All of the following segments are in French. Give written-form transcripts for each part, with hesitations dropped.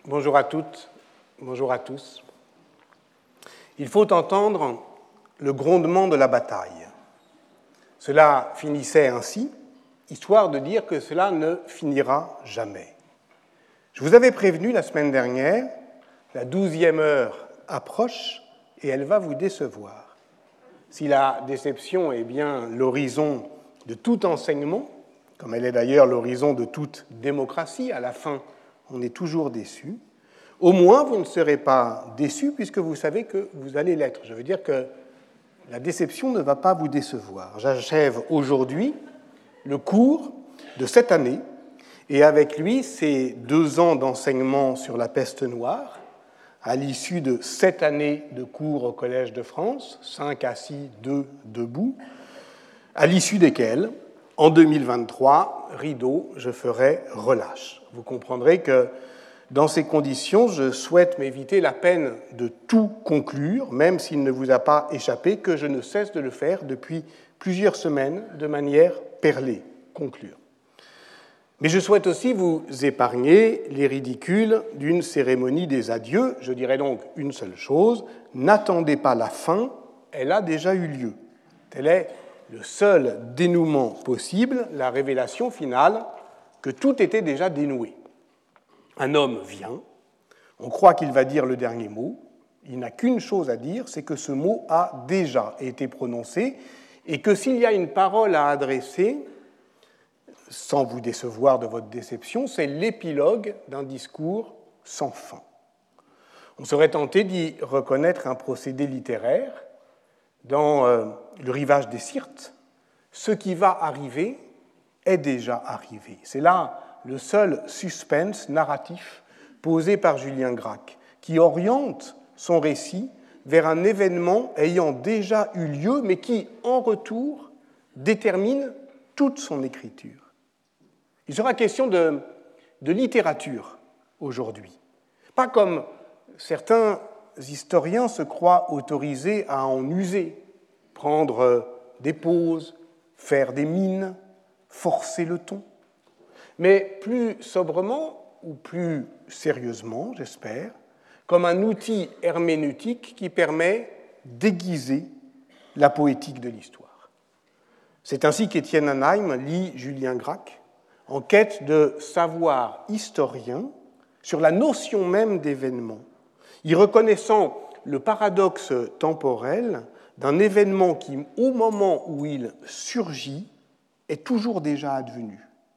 Bonjour à toutes, bonjour à tous. Il faut entendre le grondement de la bataille. Cela finissait ainsi, histoire de dire que cela ne finira jamais. Je vous avais prévenu la semaine dernière, la 12e heure approche et elle va vous décevoir. Si la déception est bien l'horizon de tout enseignement, comme elle est d'ailleurs l'horizon de toute démocratie, à la fin on est toujours déçu, au moins vous ne serez pas déçus puisque vous savez que vous allez l'être. Je veux dire que la déception ne va pas vous décevoir. J'achève aujourd'hui le cours de cette année et avec lui ces 2 ans d'enseignement sur la peste noire à l'issue de 7 années de cours au Collège de France, 5 assis, 2 debout, à l'issue desquels, en 2023, rideau, je ferai relâche. Vous comprendrez que dans ces conditions, je souhaite m'éviter la peine de tout conclure, même s'il ne vous a pas échappé que je ne cesse de le faire depuis plusieurs semaines de manière perlée, conclure. Mais je souhaite aussi vous épargner les ridicules d'une cérémonie des adieux. Je dirais donc une seule chose, n'attendez pas la fin, elle a déjà eu lieu. Tel est le seul dénouement possible, la révélation finale que tout était déjà dénoué. Un homme vient, on croit qu'il va dire le dernier mot, il n'a qu'une chose à dire, c'est que ce mot a déjà été prononcé et que s'il y a une parole à adresser, sans vous décevoir de votre déception, c'est l'épilogue d'un discours sans fin. On serait tenté d'y reconnaître un procédé littéraire dans le rivage des Syrtes. Ce qui va arriver est déjà arrivé. C'est là le seul suspense narratif posé par Julien Gracq, qui oriente son récit vers un événement ayant déjà eu lieu, mais qui, en retour, détermine toute son écriture. Il sera question de littérature aujourd'hui. Pas comme certains historiens se croient autorisés à en user, prendre des pauses, faire des mines, forcer le ton, mais plus sobrement ou plus sérieusement, j'espère, comme un outil herméneutique qui permet d'aiguiser la poétique de l'histoire. C'est ainsi qu'Étienne Hanheim lit Julien Gracq en quête de savoir historien sur la notion même d'événement, y reconnaissant le paradoxe temporel d'un événement qui, au moment où il surgit, est toujours déjà advenu.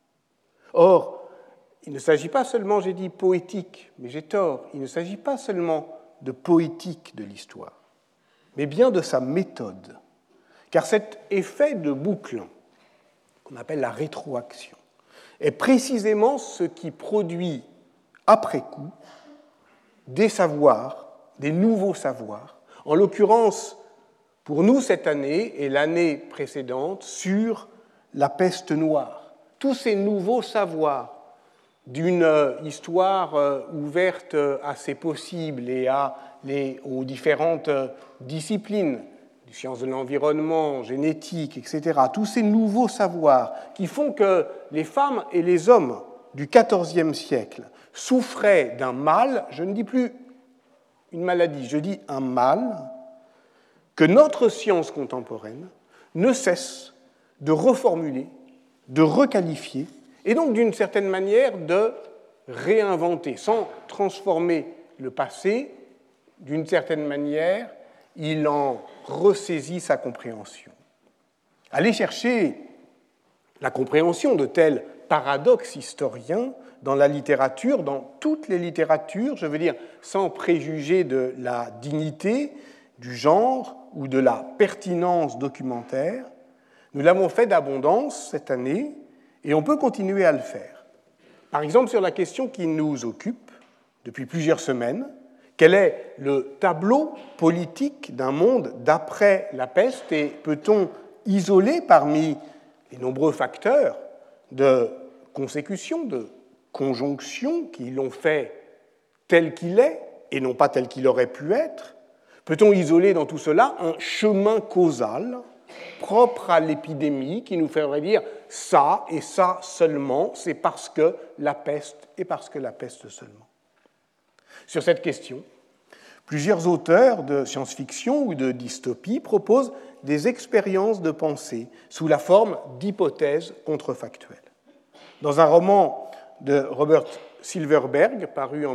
Or, il ne s'agit pas seulement, j'ai dit poétique, mais j'ai tort, il ne s'agit pas seulement de poétique de l'histoire, mais bien de sa méthode. Car cet effet de boucle, qu'on appelle la rétroaction, est précisément ce qui produit, après coup, des savoirs, des nouveaux savoirs, en l'occurrence, pour nous cette année et l'année précédente, sur la peste noire. Tous ces nouveaux savoirs d'une histoire ouverte à ses possibles et aux différentes disciplines, les sciences de l'environnement, génétique, etc., tous ces nouveaux savoirs qui font que les femmes et les hommes du XIVe siècle souffraient d'un mal, je ne dis plus une maladie, je dis un mal, que notre science contemporaine ne cesse de reformuler, de requalifier, et donc d'une certaine manière de réinventer, sans transformer le passé, d'une certaine manière, il en ressaisit sa compréhension. Aller chercher la compréhension de tels paradoxes historiens dans la littérature, dans toutes les littératures, je veux dire sans préjuger de la dignité, du genre ou de la pertinence documentaire, nous l'avons fait d'abondance cette année et on peut continuer à le faire. Par exemple, sur la question qui nous occupe depuis plusieurs semaines, quel est le tableau politique d'un monde d'après la peste et peut-on isoler parmi les nombreux facteurs de consécution, de conjonction qui l'ont fait tel qu'il est et non pas tel qu'il aurait pu être, peut-on isoler dans tout cela un chemin causal propre à l'épidémie qui nous ferait dire ça et ça seulement, c'est parce que la peste et parce que la peste seulement. Sur cette question, plusieurs auteurs de science-fiction ou de dystopie proposent des expériences de pensée sous la forme d'hypothèses contrefactuelles. Dans un roman de Robert Silverberg, paru en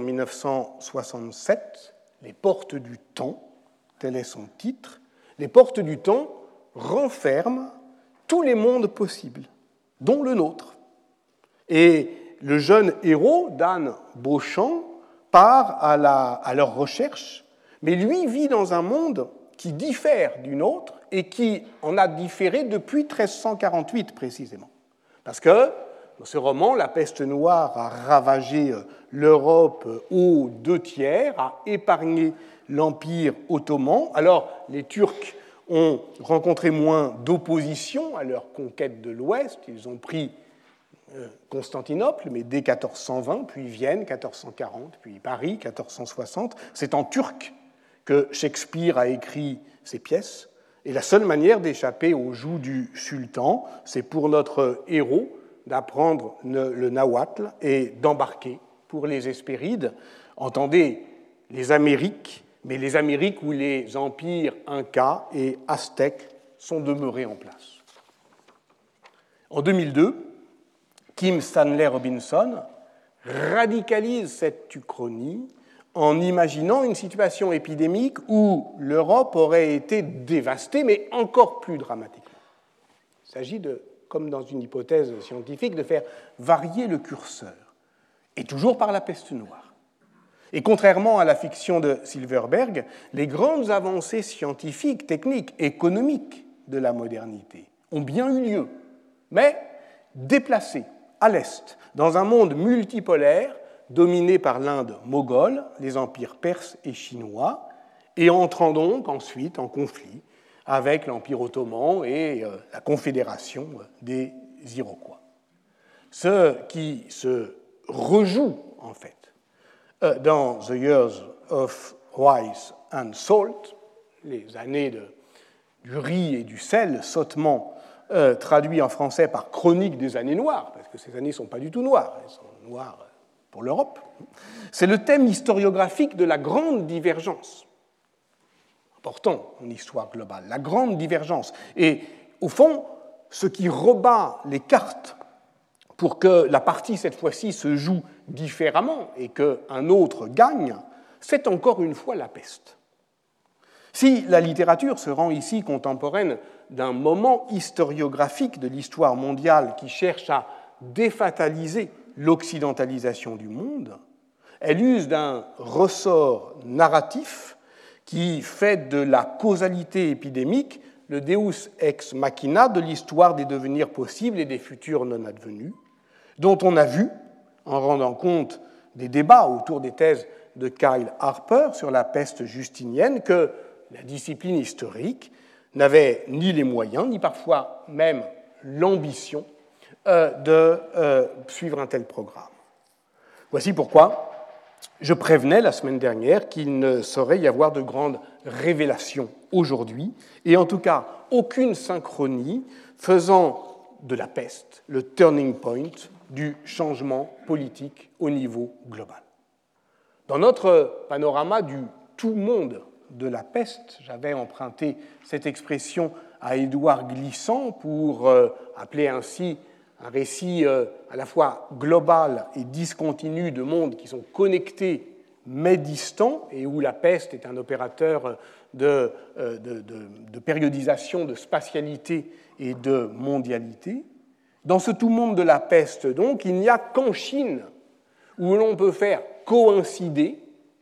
1967, Les portes du temps, tel est son titre, les portes du temps renferment tous les mondes possibles, dont le nôtre. Et le jeune héros, Dan Beauchamp, part à leur recherche, mais lui vit dans un monde qui diffère du nôtre et qui en a différé depuis 1348 précisément. Parce que dans ce roman, la peste noire a ravagé l'Europe aux 2/3, a épargné l'Empire ottoman. Alors les Turcs ont rencontré moins d'opposition à leur conquête de l'Ouest. Ils ont pris Constantinople, mais dès 1420, puis Vienne, 1440, puis Paris, 1460. C'est en turc que Shakespeare a écrit ses pièces. Et la seule manière d'échapper aux joues du sultan, c'est pour notre héros d'apprendre le nahuatl et d'embarquer pour les Hespérides. Entendez les Amériques, mais les Amériques où les empires incas et aztèques sont demeurés en place. En 2002, Kim Stanley Robinson radicalise cette uchronie en imaginant une situation épidémique où l'Europe aurait été dévastée, mais encore plus dramatiquement. Il s'agit de, comme dans une hypothèse scientifique, de faire varier le curseur, et toujours par la peste noire. Et contrairement à la fiction de Silverberg, les grandes avancées scientifiques, techniques, économiques de la modernité ont bien eu lieu, mais déplacées à l'Est, dans un monde multipolaire dominé par l'Inde moghole, les empires perses et chinois, et entrant donc ensuite en conflit avec l'Empire ottoman et la confédération des Iroquois. Ce qui se rejoue, en fait, dans The Years of Rice and Salt, les années du riz et du sel, sottement traduit en français par Chronique des années noires, parce que ces années ne sont pas du tout noires, elles sont noires pour l'Europe. C'est le thème historiographique de la grande divergence, important en histoire globale, la grande divergence. Et au fond, ce qui rebat les cartes pour que la partie, cette fois-ci, se joue différemment et qu'un autre gagne, c'est encore une fois la peste. Si la littérature se rend ici contemporaine d'un moment historiographique de l'histoire mondiale qui cherche à défataliser l'occidentalisation du monde, elle use d'un ressort narratif qui fait de la causalité épidémique le deus ex machina de l'histoire des devenirs possibles et des futurs non advenus, dont on a vu, en rendant compte des débats autour des thèses de Kyle Harper sur la peste justinienne, que la discipline historique n'avait ni les moyens, ni parfois même l'ambition de suivre un tel programme. Voici pourquoi je prévenais la semaine dernière qu'il ne saurait y avoir de grandes révélations aujourd'hui, et en tout cas aucune synchronie faisant de la peste le turning point du changement politique au niveau global. Dans notre panorama du tout monde de la peste, j'avais emprunté cette expression à Édouard Glissant pour appeler ainsi un récit à la fois global et discontinu de mondes qui sont connectés mais distants et où la peste est un opérateur de périodisation, de spatialité et de mondialité. Dans ce tout monde de la peste, donc, il n'y a qu'en Chine où l'on peut faire coïncider,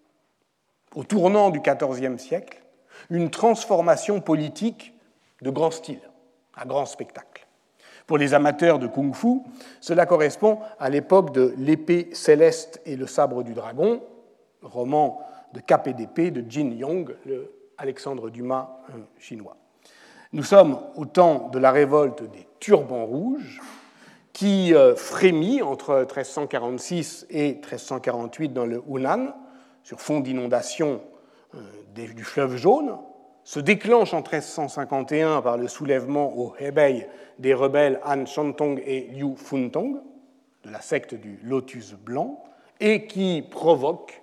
au tournant du XIVe siècle, une transformation politique de grand style, à grand spectacle. Pour les amateurs de kung-fu, cela correspond à l'époque de l'épée céleste et le sabre du dragon, roman de Cap et d'épée de Jin Yong, le Alexandre Dumas chinois. Nous sommes au temps de la révolte des turbans rouges qui frémit entre 1346 et 1348 dans le Hunan, sur fond d'inondation du fleuve Jaune, se déclenche en 1351 par le soulèvement au Hebei des rebelles Han Shantong et Liu Funtong, de la secte du Lotus Blanc, et qui provoque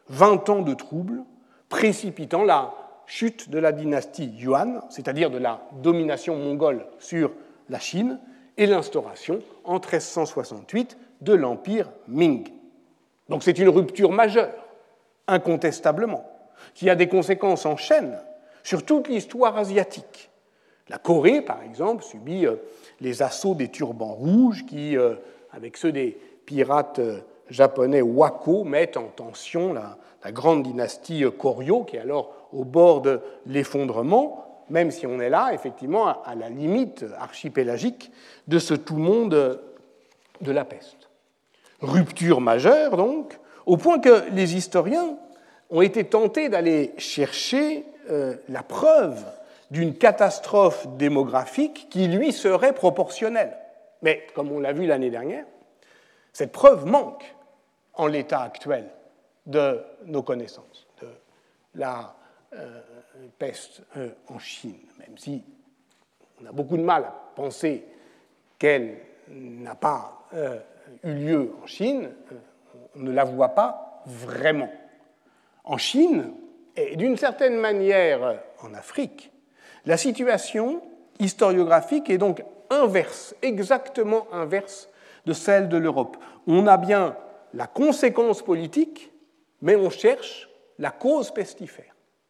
20 ans de troubles, précipitant la chute de la dynastie Yuan, c'est-à-dire de la domination mongole sur la Chine, et l'instauration, en 1368, de l'empire Ming. Donc c'est une rupture majeure, incontestablement, qui a des conséquences en chaîne sur toute l'histoire asiatique. La Corée, par exemple, subit les assauts des turbans rouges qui, avec ceux des pirates japonais Wako, mettent en tension la grande dynastie Koryo, qui est alors au bord de l'effondrement, même si on est là, effectivement, à la limite archipélagique de ce tout-monde de la peste. Rupture majeure, donc, au point que les historiens ont été tentés d'aller chercher la preuve d'une catastrophe démographique qui, lui, serait proportionnelle. Mais, comme on l'a vu l'année dernière, cette preuve manque en l'état actuel de nos connaissances, de la peste en Chine, même si on a beaucoup de mal à penser qu'elle n'a pas eu lieu en Chine, on ne la voit pas vraiment. En Chine, et d'une certaine manière en Afrique, la situation historiographique est donc inverse, exactement inverse de celle de l'Europe. On a bien la conséquence politique, mais on cherche la cause pestifère.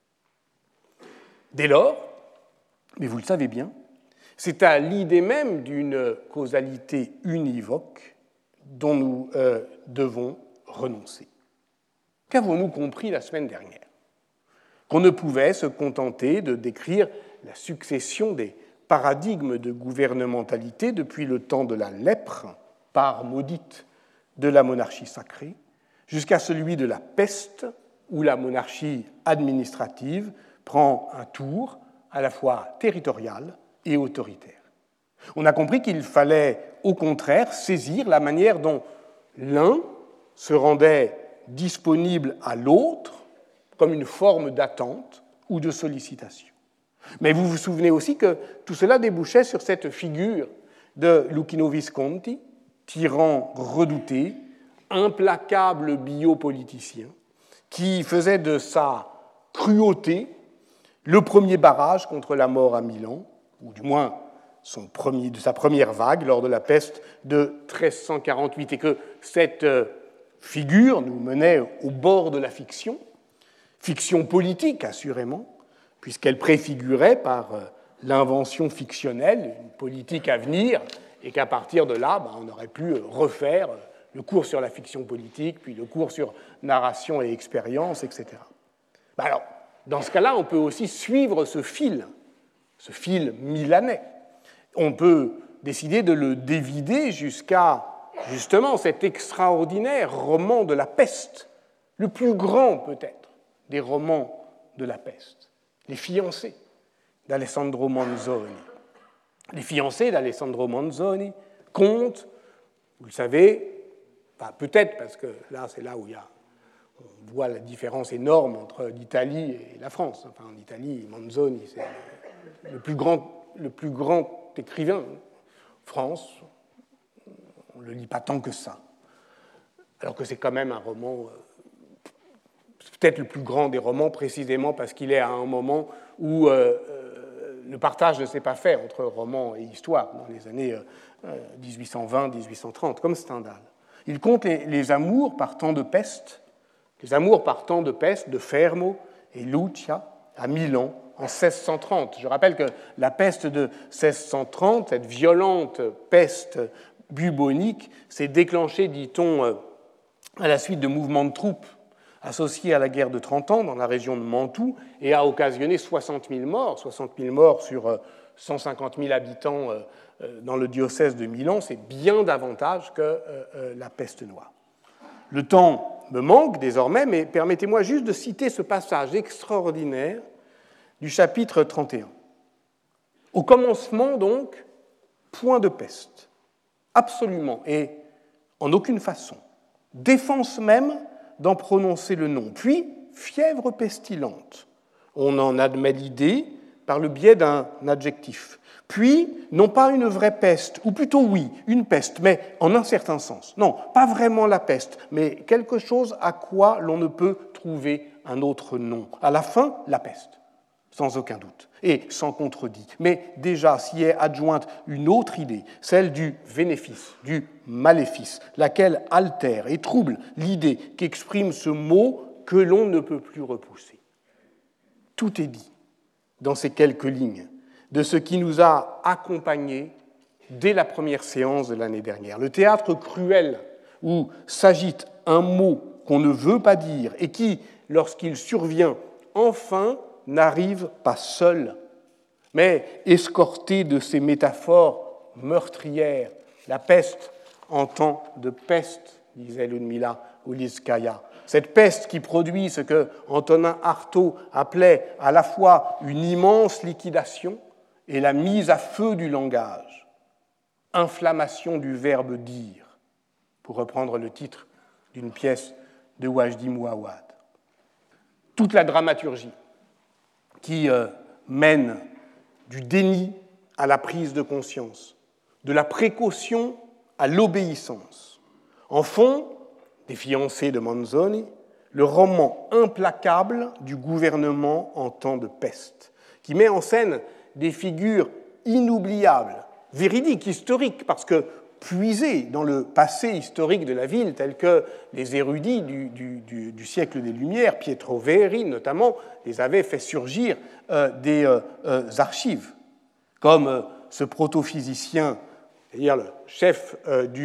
Dès lors, mais vous le savez bien, c'est à l'idée même d'une causalité univoque dont nous devons renoncer. Qu'avons-nous compris la semaine dernière? Qu'on ne pouvait se contenter de décrire la succession des paradigmes de gouvernementalité depuis le temps de la lèpre, part maudite de la monarchie sacrée, jusqu'à celui de la peste, où la monarchie administrative prend un tour à la fois territorial et autoritaire. On a compris qu'il fallait, au contraire, saisir la manière dont l'un se rendait disponible à l'autre comme une forme d'attente ou de sollicitation. Mais vous vous souvenez aussi que tout cela débouchait sur cette figure de Lucchino Visconti, tyran redouté, implacable biopoliticien, qui faisait de sa cruauté le premier barrage contre la mort à Milan, ou du moins de sa première vague lors de la peste de 1348, et que cette figure nous menait au bord de la fiction politique assurément, puisqu'elle préfigurait par l'invention fictionnelle une politique à venir, et qu'à partir de là, on aurait pu refaire le cours sur la fiction politique, puis le cours sur narration et expérience, etc. Alors, dans ce cas-là, on peut aussi suivre ce fil milanais. On peut décider de le dévider jusqu'à, justement, cet extraordinaire roman de la peste, le plus grand peut-être des romans de la peste, Les fiancés d'Alessandro Manzoni. Les fiancés d'Alessandro Manzoni comptent, vous le savez, peut-être parce que là, c'est là où on voit la différence énorme entre l'Italie et la France. Enfin, en Italie, Manzoni, c'est le plus grand écrivain. France, on ne le lit pas tant que ça. Alors que c'est quand même un roman, peut-être le plus grand des romans, précisément parce qu'il est à un moment où le partage ne s'est pas fait entre roman et histoire, dans les années 1820-1830, comme Stendhal. Il compte les amours par temps de peste, de Fermo et Lucia à Milan en 1630. Je rappelle que la peste de 1630, cette violente peste bubonique, s'est déclenchée, dit-on, à la suite de mouvements de troupes associés à la guerre de 30 ans dans la région de Mantoue et a occasionné 60 000 morts sur 150 000 habitants dans le diocèse de Milan. C'est bien davantage que la peste noire. Le temps me manque désormais, mais permettez-moi juste de citer ce passage extraordinaire du chapitre 31. Au commencement, donc, point de peste, absolument et en aucune façon, défense même d'en prononcer le nom, puis fièvre pestilente. On en admet l'idée par le biais d'un adjectif. Puis, non pas une vraie peste, ou plutôt oui, une peste, mais en un certain sens. Non, pas vraiment la peste, mais quelque chose à quoi l'on ne peut trouver un autre nom. À la fin, la peste, sans aucun doute, et sans contredit. Mais déjà s'y est adjointe une autre idée, celle du bénéfice, du maléfice, laquelle altère et trouble l'idée qu'exprime ce mot que l'on ne peut plus repousser. Tout est dit dans ces quelques lignes de ce qui nous a accompagnés dès la première séance de l'année dernière. Le théâtre cruel où s'agite un mot qu'on ne veut pas dire et qui, lorsqu'il survient, enfin n'arrive pas seul, mais escorté de ces métaphores meurtrières. La peste en temps de peste, disait Ludmila Ulitskaya. Cette peste qui produit ce que Antonin Artaud appelait à la fois une immense liquidation et la mise à feu du langage, inflammation du verbe dire, pour reprendre le titre d'une pièce de Wajdi Mouawad. Toute la dramaturgie qui mène du déni à la prise de conscience, de la précaution à l'obéissance. En fond, des fiancés de Manzoni, le roman implacable du gouvernement en temps de peste, qui met en scène des figures inoubliables, véridiques, historiques, parce que puisées dans le passé historique de la ville, tels que les érudits du siècle des Lumières, Pietro Veri notamment, les avaient fait surgir des archives, comme ce protophysicien, c'est-à-dire le chef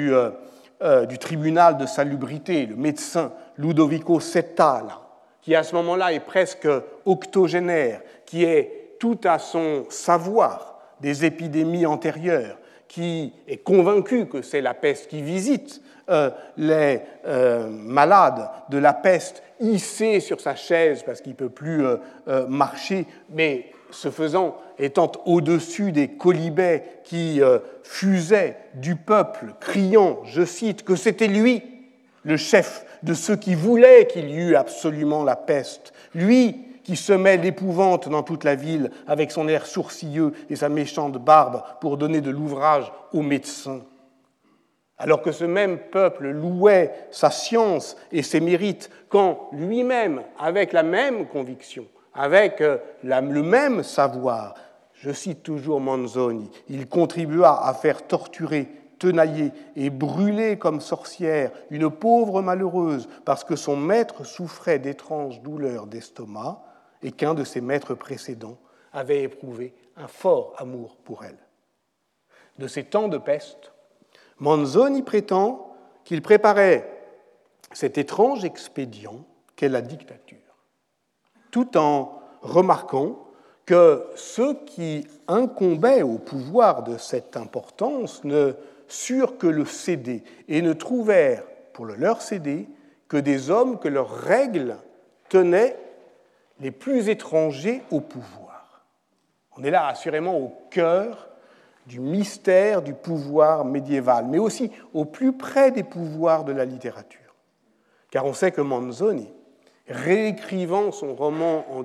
du tribunal de salubrité, le médecin Ludovico Settala, qui à ce moment-là est presque octogénaire, qui est tout à son savoir des épidémies antérieures, qui est convaincu que c'est la peste, qui visite les malades de la peste hissés sur sa chaise parce qu'il ne peut plus marcher, mais ce faisant, étant au-dessus des colibets qui fusaient du peuple, criant, je cite, que c'était lui, le chef de ceux qui voulaient qu'il y eût absolument la peste, lui qui semait l'épouvante dans toute la ville avec son air sourcilleux et sa méchante barbe pour donner de l'ouvrage aux médecins. Alors que ce même peuple louait sa science et ses mérites, quand lui-même, avec la même conviction, avec le même savoir, je cite toujours Manzoni, il contribua à faire torturer, tenailler et brûler comme sorcière une pauvre malheureuse parce que son maître souffrait d'étranges douleurs d'estomac et qu'un de ses maîtres précédents avait éprouvé un fort amour pour elle. De ces temps de peste, Manzoni prétend qu'il préparait cet étrange expédient qu'est la dictature, tout en remarquant que ceux qui incombaient au pouvoir de cette importance ne surent que le céder et ne trouvèrent, pour le leur céder, que des hommes que leurs règles tenaient les plus étrangers au pouvoir. On est là assurément au cœur du mystère du pouvoir médiéval, mais aussi au plus près des pouvoirs de la littérature. Car on sait que Manzoni, réécrivant son roman en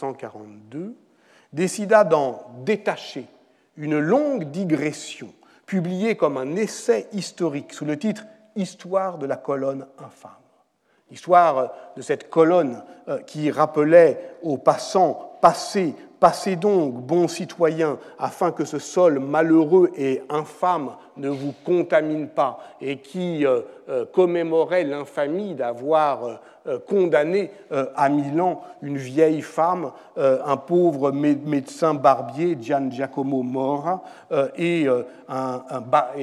1842, décida d'en détacher une longue digression, publiée comme un essai historique sous le titre « Histoire de la colonne infâme ». L'histoire de cette colonne qui rappelait aux passants « Passez donc, bons citoyens, afin que ce sol malheureux et infâme ne vous contamine pas » et qui commémorait l'infamie d'avoir condamné à Milan une vieille femme, un pauvre médecin barbier, Gian Giacomo Mora, et un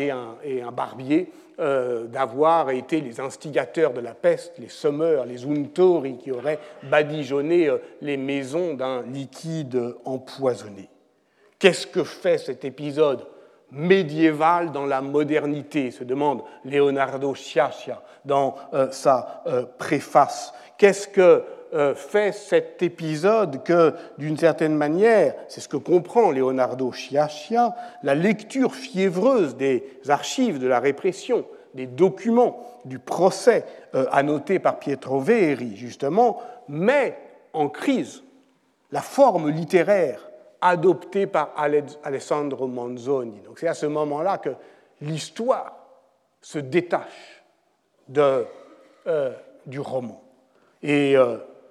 barbier, d'avoir été les instigateurs de la peste, les semeurs, les untori, qui auraient badigeonné les maisons d'un liquide empoisonné. Qu'est-ce que fait cet épisode médiéval dans la modernité, se demande Leonardo Sciascia dans sa préface. Qu'est-ce que fait cet épisode que, d'une certaine manière, c'est ce que comprend Leonardo Sciascia, la lecture fiévreuse des archives de la répression, des documents du procès annotés par Pietro Veri, justement, met en crise la forme littéraire adoptée par Alessandro Manzoni. Donc c'est à ce moment-là que l'histoire se détache du roman. Et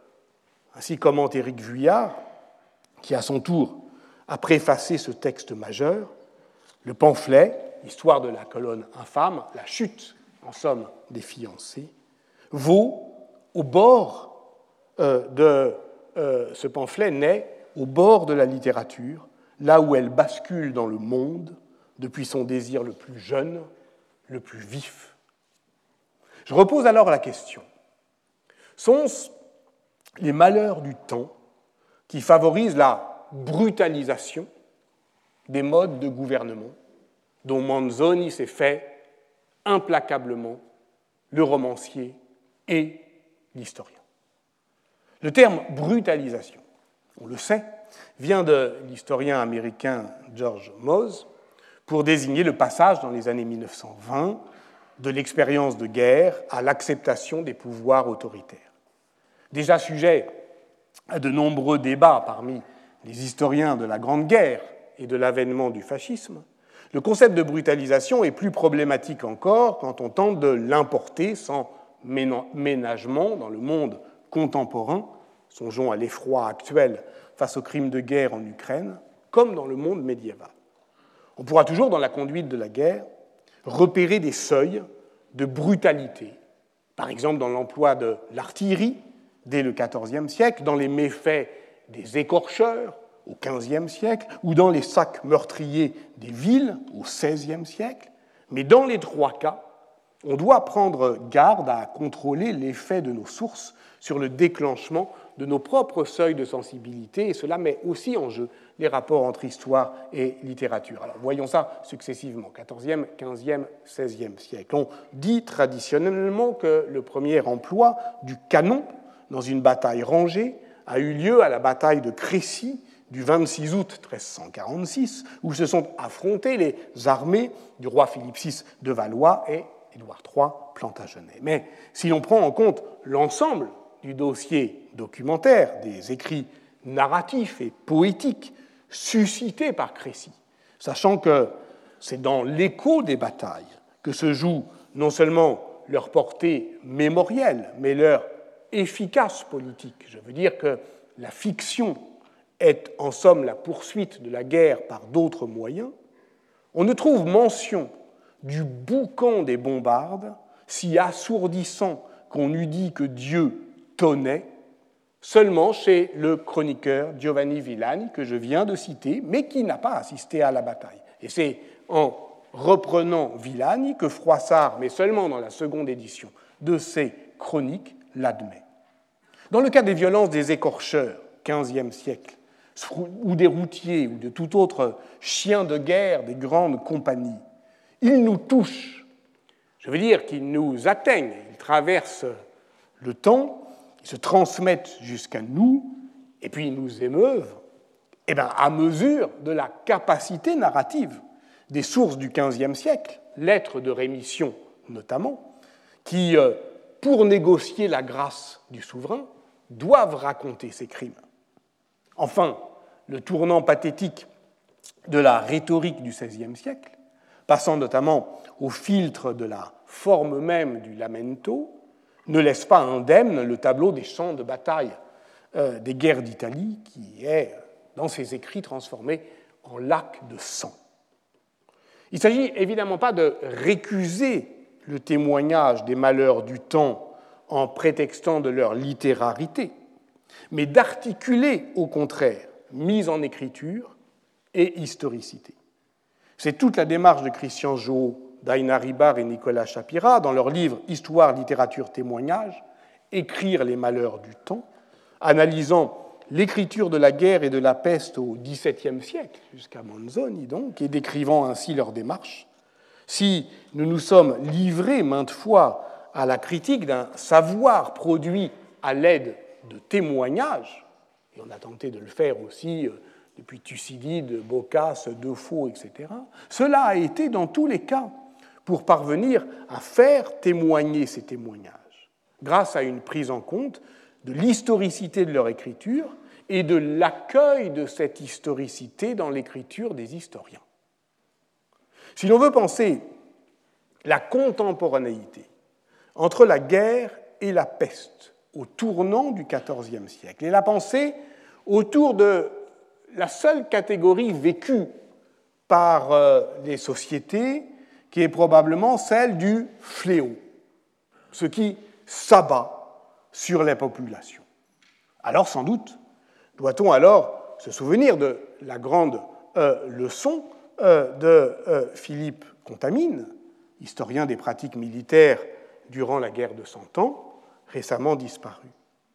Ainsi commente Éric Vuillard, qui à son tour a préfacé ce texte majeur, le pamphlet, Histoire de la colonne infâme, la chute, en somme, des fiancés, vaut au bord ce pamphlet naît au bord de la littérature, là où elle bascule dans le monde depuis son désir le plus jeune, le plus vif. Je repose alors la question. Sont-ce les malheurs du temps qui favorisent la brutalisation des modes de gouvernement dont Manzoni s'est fait implacablement le romancier et l'historien? Le terme brutalisation, on le sait, vient de l'historien américain George Moze pour désigner le passage dans les années 1920 de l'expérience de guerre à l'acceptation des pouvoirs autoritaires. Déjà sujet à de nombreux débats parmi les historiens de la Grande Guerre et de l'avènement du fascisme, le concept de brutalisation est plus problématique encore quand on tente de l'importer sans ménagement dans le monde contemporain, songeons à l'effroi actuel face aux crimes de guerre en Ukraine, comme dans le monde médiéval. On pourra toujours, dans la conduite de la guerre, repérer des seuils de brutalité, par exemple dans l'emploi de l'artillerie dès le XIVe siècle, dans les méfaits des écorcheurs au XVe siècle, ou dans les sacs meurtriers des villes au XVIe siècle. Mais dans les trois cas, on doit prendre garde à contrôler l'effet de nos sources sur le déclenchement de nos propres seuils de sensibilité, et cela met aussi en jeu les rapports entre histoire et littérature. Alors voyons ça successivement, XIVe, XVe, XVIe siècle. On dit traditionnellement que le premier emploi du canon dans une bataille rangée a eu lieu à la bataille de Crécy du 26 août 1346, où se sont affrontées les armées du roi Philippe VI de Valois et Édouard III Plantagenet. Mais si l'on prend en compte l'ensemble du dossier documentaire, des écrits narratifs et poétiques suscités par Crécy, sachant que c'est dans l'écho des batailles que se joue non seulement leur portée mémorielle, mais leur efficace politique. Je veux dire que la fiction est en somme la poursuite de la guerre par d'autres moyens. On ne trouve mention du boucan des bombardes, si assourdissant qu'on eût dit que Dieu tonnait, seulement chez le chroniqueur Giovanni Villani, que je viens de citer, mais qui n'a pas assisté à la bataille. Et c'est en reprenant Villani que Froissart, mais seulement dans la seconde édition de ses chroniques, l'admet. Dans le cas des violences des écorcheurs, XVe siècle, ou des routiers, ou de tout autre chien de guerre des grandes compagnies, ils nous touchent, je veux dire qu'ils nous atteignent, ils traversent le temps, ils se transmettent jusqu'à nous, et puis ils nous émeuvent, à mesure de la capacité narrative des sources du XVe siècle, lettres de rémission notamment, qui, pour négocier la grâce du souverain, doivent raconter ces crimes. Enfin, le tournant pathétique de la rhétorique du XVIe siècle, passant notamment au filtre de la forme même du lamento, ne laisse pas indemne le tableau des champs de bataille des guerres d'Italie, qui est, dans ses écrits, transformé en lac de sang. Il ne s'agit évidemment pas de récuser le témoignage des malheurs du temps en prétextant de leur littérarité, mais d'articuler, au contraire, mise en écriture et historicité. C'est toute la démarche de Christian Joux, d'Aina Ribard et Nicolas Chapira dans leur livre « Histoire, littérature, témoignage », Écrire les malheurs du temps, analysant l'écriture de la guerre et de la peste au XVIIe siècle, jusqu'à Manzoni donc, et décrivant ainsi leur démarche. Si nous nous sommes livrés maintes fois à la critique d'un savoir produit à l'aide de témoignages, et on a tenté de le faire aussi depuis Thucydide, Boccace, Defoe, etc., cela a été dans tous les cas pour parvenir à faire témoigner ces témoignages, grâce à une prise en compte de l'historicité de leur écriture et de l'accueil de cette historicité dans l'écriture des historiens. Si l'on veut penser la contemporanéité entre la guerre et la peste au tournant du XIVe siècle. Et la pensée autour de la seule catégorie vécue par les sociétés, qui est probablement celle du fléau, ce qui s'abat sur les populations. Alors sans doute, doit-on alors se souvenir de la grande leçon de Philippe Contamine, historien des pratiques militaires durant la guerre de Cent Ans, récemment disparu.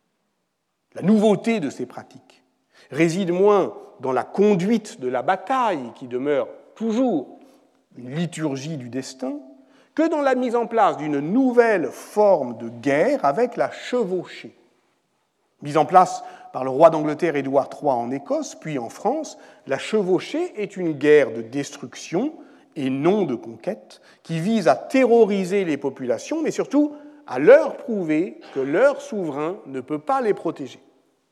La nouveauté de ces pratiques réside moins dans la conduite de la bataille, qui demeure toujours une liturgie du destin, que dans la mise en place d'une nouvelle forme de guerre avec la chevauchée. Mise en place par le roi d'Angleterre Édouard III en Écosse, puis en France, la chevauchée est une guerre de destruction et non de conquête qui vise à terroriser les populations, mais surtout à leur prouver que leur souverain ne peut pas les protéger.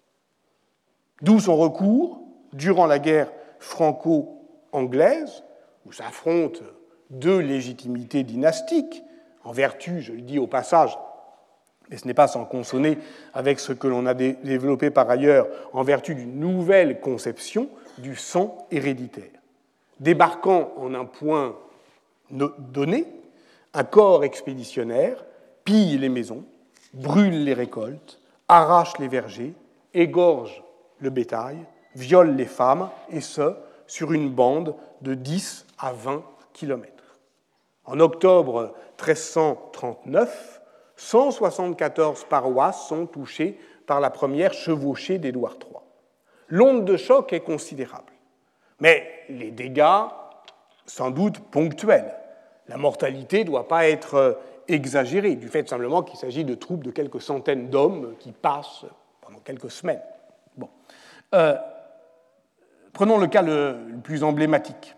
D'où son recours, durant la guerre franco-anglaise, où s'affrontent deux légitimités dynastiques, en vertu, je le dis au passage, mais ce n'est pas sans consonner avec ce que l'on a développé par ailleurs, en vertu d'une nouvelle conception du sang héréditaire. Débarquant en un point donné, un corps expéditionnaire pille les maisons, brûle les récoltes, arrache les vergers, égorge le bétail, viole les femmes, et ce, sur une bande de 10 à 20 kilomètres. En octobre 1339, 174 paroisses sont touchées par la première chevauchée d'Édouard III. L'onde de choc est considérable, mais les dégâts, sans doute ponctuels. La mortalité ne doit pas être exagérée, du fait simplement qu'il s'agit de troupes de quelques centaines d'hommes qui passent pendant quelques semaines. Bon. Prenons le cas le plus emblématique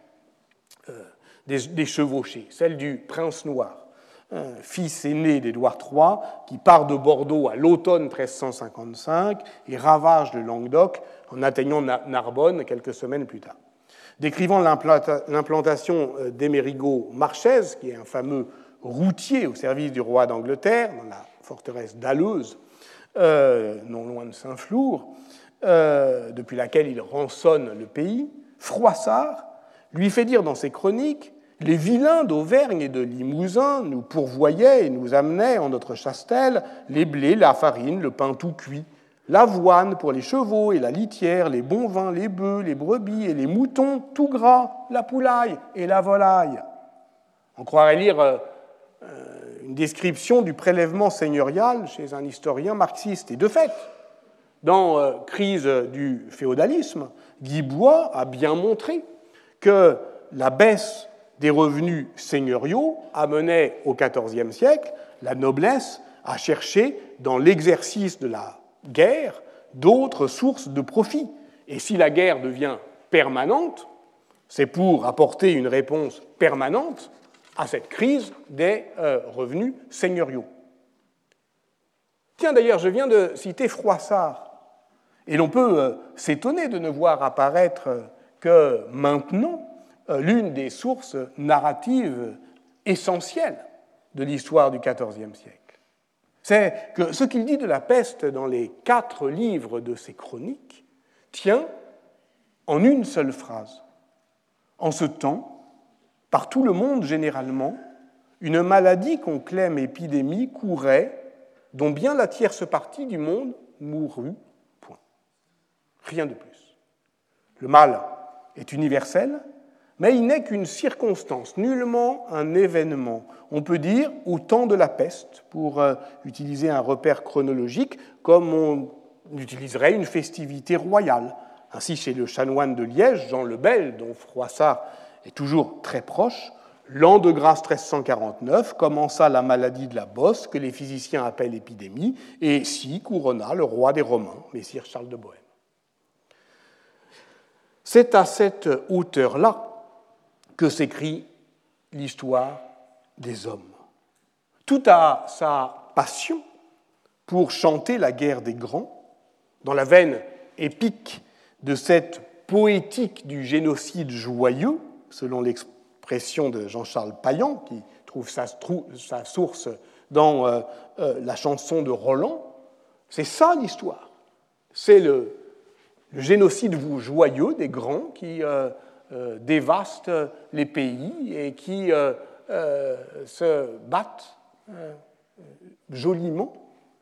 des chevauchées, celle du prince noir, fils aîné d'Édouard III, qui part de Bordeaux à l'automne 1355 et ravage le Languedoc en atteignant Narbonne quelques semaines plus tard. Décrivant l'implantation d'Amérigo Marchès, qui est un fameux routier au service du roi d'Angleterre, dans la forteresse d'Alleuse, non loin de Saint-Flour, depuis laquelle il rançonne le pays, Froissart lui fait dire dans ses chroniques « Les vilains d'Auvergne et de Limousin nous pourvoyaient et nous amenaient en notre chastel les blés, la farine, le pain tout cuit, l'avoine pour les chevaux et la litière, les bons vins, les bœufs, les brebis et les moutons tout gras, la poulaille et la volaille. » On croirait lire une description du prélèvement seigneurial chez un historien marxiste. Et de fait, dans Crise du féodalisme, Guy Bois a bien montré que la baisse des revenus seigneuriaux amenait au XIVe siècle la noblesse à chercher dans l'exercice de la guerre d'autres sources de profit. Et si la guerre devient permanente, c'est pour apporter une réponse permanente à cette crise des revenus seigneuriaux. Tiens, d'ailleurs, je viens de citer Froissart, et l'on peut s'étonner de ne voir apparaître que maintenant l'une des sources narratives essentielles de l'histoire du XIVe siècle. C'est que ce qu'il dit de la peste dans les 4 livres de ses chroniques tient en une seule phrase. En ce temps, par tout le monde généralement, une maladie qu'on clame épidémie courait, dont bien la tierce partie du monde mourut, point. Rien de plus. Le mal est universel, mais il n'est qu'une circonstance, nullement un événement. On peut dire au temps de la peste, pour utiliser un repère chronologique, comme on utiliserait une festivité royale. Ainsi, chez le chanoine de Liège, Jean le Bel, dont Froissart est toujours très proche, l'an de grâce 1349 commença la maladie de la bosse, que les physiciens appellent épidémie, et s'y couronna le roi des Romains, messire Charles de Bohême. C'est à cette hauteur-là que s'écrit l'histoire des hommes. Tout a sa passion pour chanter la guerre des grands, dans la veine épique de cette poétique du génocide joyeux, selon l'expression de Jean-Charles Payan, qui trouve sa source dans la chanson de Roland. C'est ça l'histoire. C'est le génocide joyeux des grands qui dévastent les pays et qui se battent joliment.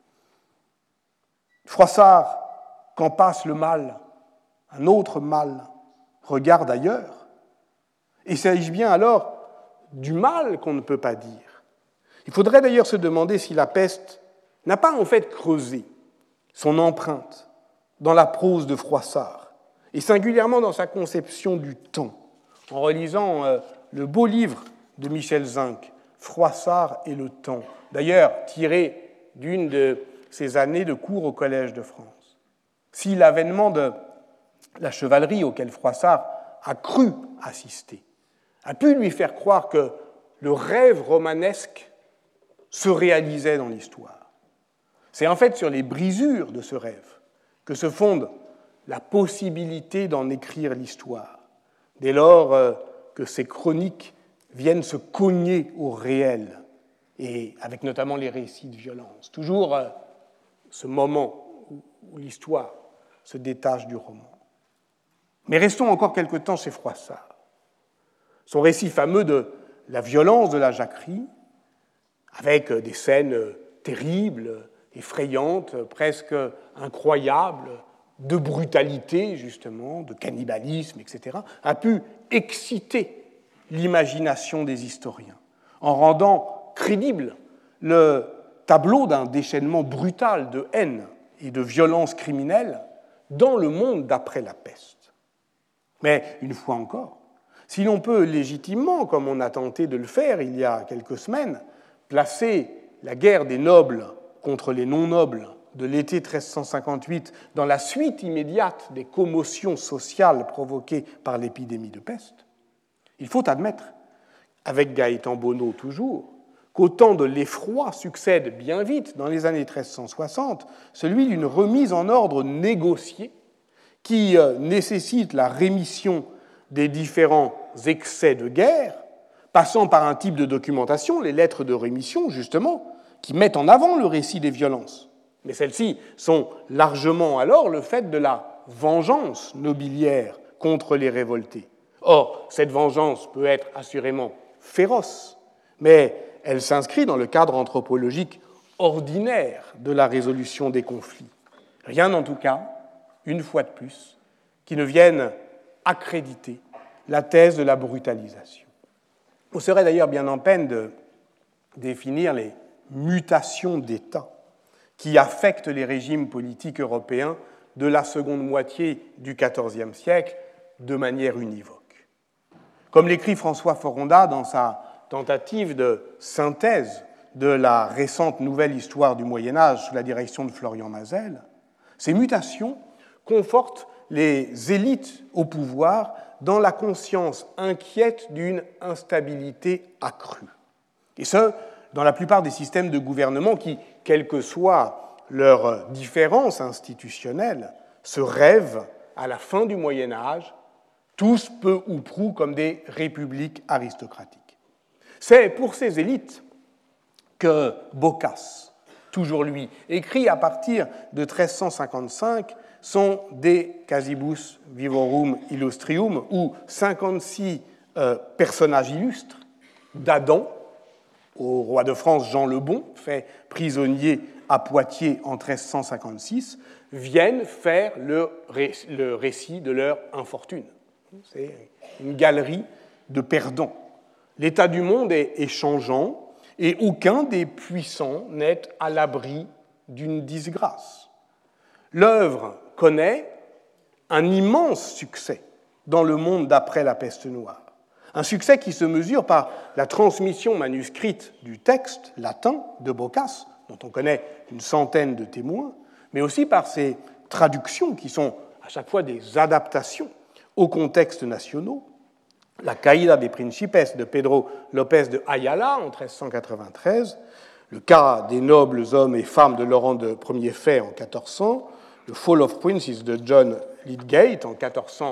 Froissart, quand passe le mal, un autre mal regarde ailleurs. Il s'agit bien alors du mal qu'on ne peut pas dire. Il faudrait d'ailleurs se demander si la peste n'a pas en fait creusé son empreinte dans la prose de Froissart, et singulièrement dans sa conception du temps. En relisant le beau livre de Michel Zinc, Froissart et le temps, d'ailleurs tiré d'une de ses années de cours au Collège de France. Si l'avènement de la chevalerie auquel Froissart a cru assister a pu lui faire croire que le rêve romanesque se réalisait dans l'histoire, c'est en fait sur les brisures de ce rêve que se fonde la possibilité d'en écrire l'histoire, dès lors que ces chroniques viennent se cogner au réel, et avec notamment les récits de violence. Toujours ce moment où l'histoire se détache du roman. Mais restons encore quelque temps chez Froissart. Son récit fameux de la violence de la jacquerie, avec des scènes terribles, effrayantes, presque incroyables, de brutalité, justement, de cannibalisme, etc., a pu exciter l'imagination des historiens, en rendant crédible le tableau d'un déchaînement brutal de haine et de violence criminelle dans le monde d'après la peste. Mais, une fois encore, si l'on peut légitimement, comme on a tenté de le faire il y a quelques semaines, placer la guerre des nobles contre les non-nobles de l'été 1358 dans la suite immédiate des commotions sociales provoquées par l'épidémie de peste, il faut admettre, avec Gaëtan Bonneau toujours, qu'au temps de l'effroi succède bien vite, dans les années 1360, celui d'une remise en ordre négociée qui nécessite la rémission des différents excès de guerre, passant par un type de documentation, les lettres de rémission, justement, qui mettent en avant le récit des violences. Mais celles-ci sont largement alors le fait de la vengeance nobiliaire contre les révoltés. Or, cette vengeance peut être assurément féroce, mais elle s'inscrit dans le cadre anthropologique ordinaire de la résolution des conflits. Rien, en tout cas, une fois de plus, qui ne vienne accréditer la thèse de la brutalisation. On serait d'ailleurs bien en peine de définir les mutations d'État qui affectent les régimes politiques européens de la seconde moitié du XIVe siècle de manière univoque. Comme l'écrit François Foronda dans sa tentative de synthèse de la récente nouvelle histoire du Moyen-Âge sous la direction de Florian Mazel, ces mutations confortent les élites au pouvoir dans la conscience inquiète d'une instabilité accrue. Et ce, dans la plupart des systèmes de gouvernement qui, quelle que soit leur différence institutionnelle, se rêvent à la fin du Moyen-Âge, tous peu ou prou comme des républiques aristocratiques. C'est pour ces élites que Boccace, toujours lui, écrit à partir de 1355 son De Casibus Vivorum Illustrium, où 56 personnages illustres, d'Adam au roi de France Jean le Bon, fait prisonnier à Poitiers en 1356, viennent faire le récit de leur infortune. C'est une galerie de perdants. L'état du monde est changeant et aucun des puissants n'est à l'abri d'une disgrâce. L'œuvre connaît un immense succès dans le monde d'après la peste noire. Un succès qui se mesure par la transmission manuscrite du texte latin de Boccace, dont on connaît une centaine de témoins, mais aussi par ses traductions qui sont à chaque fois des adaptations aux contextes nationaux. La Caída de Principes de Pedro López de Ayala en 1393, le cas des nobles hommes et femmes de Laurent de Premier Fait en 1400, le Fall of Princes de John Lydgate en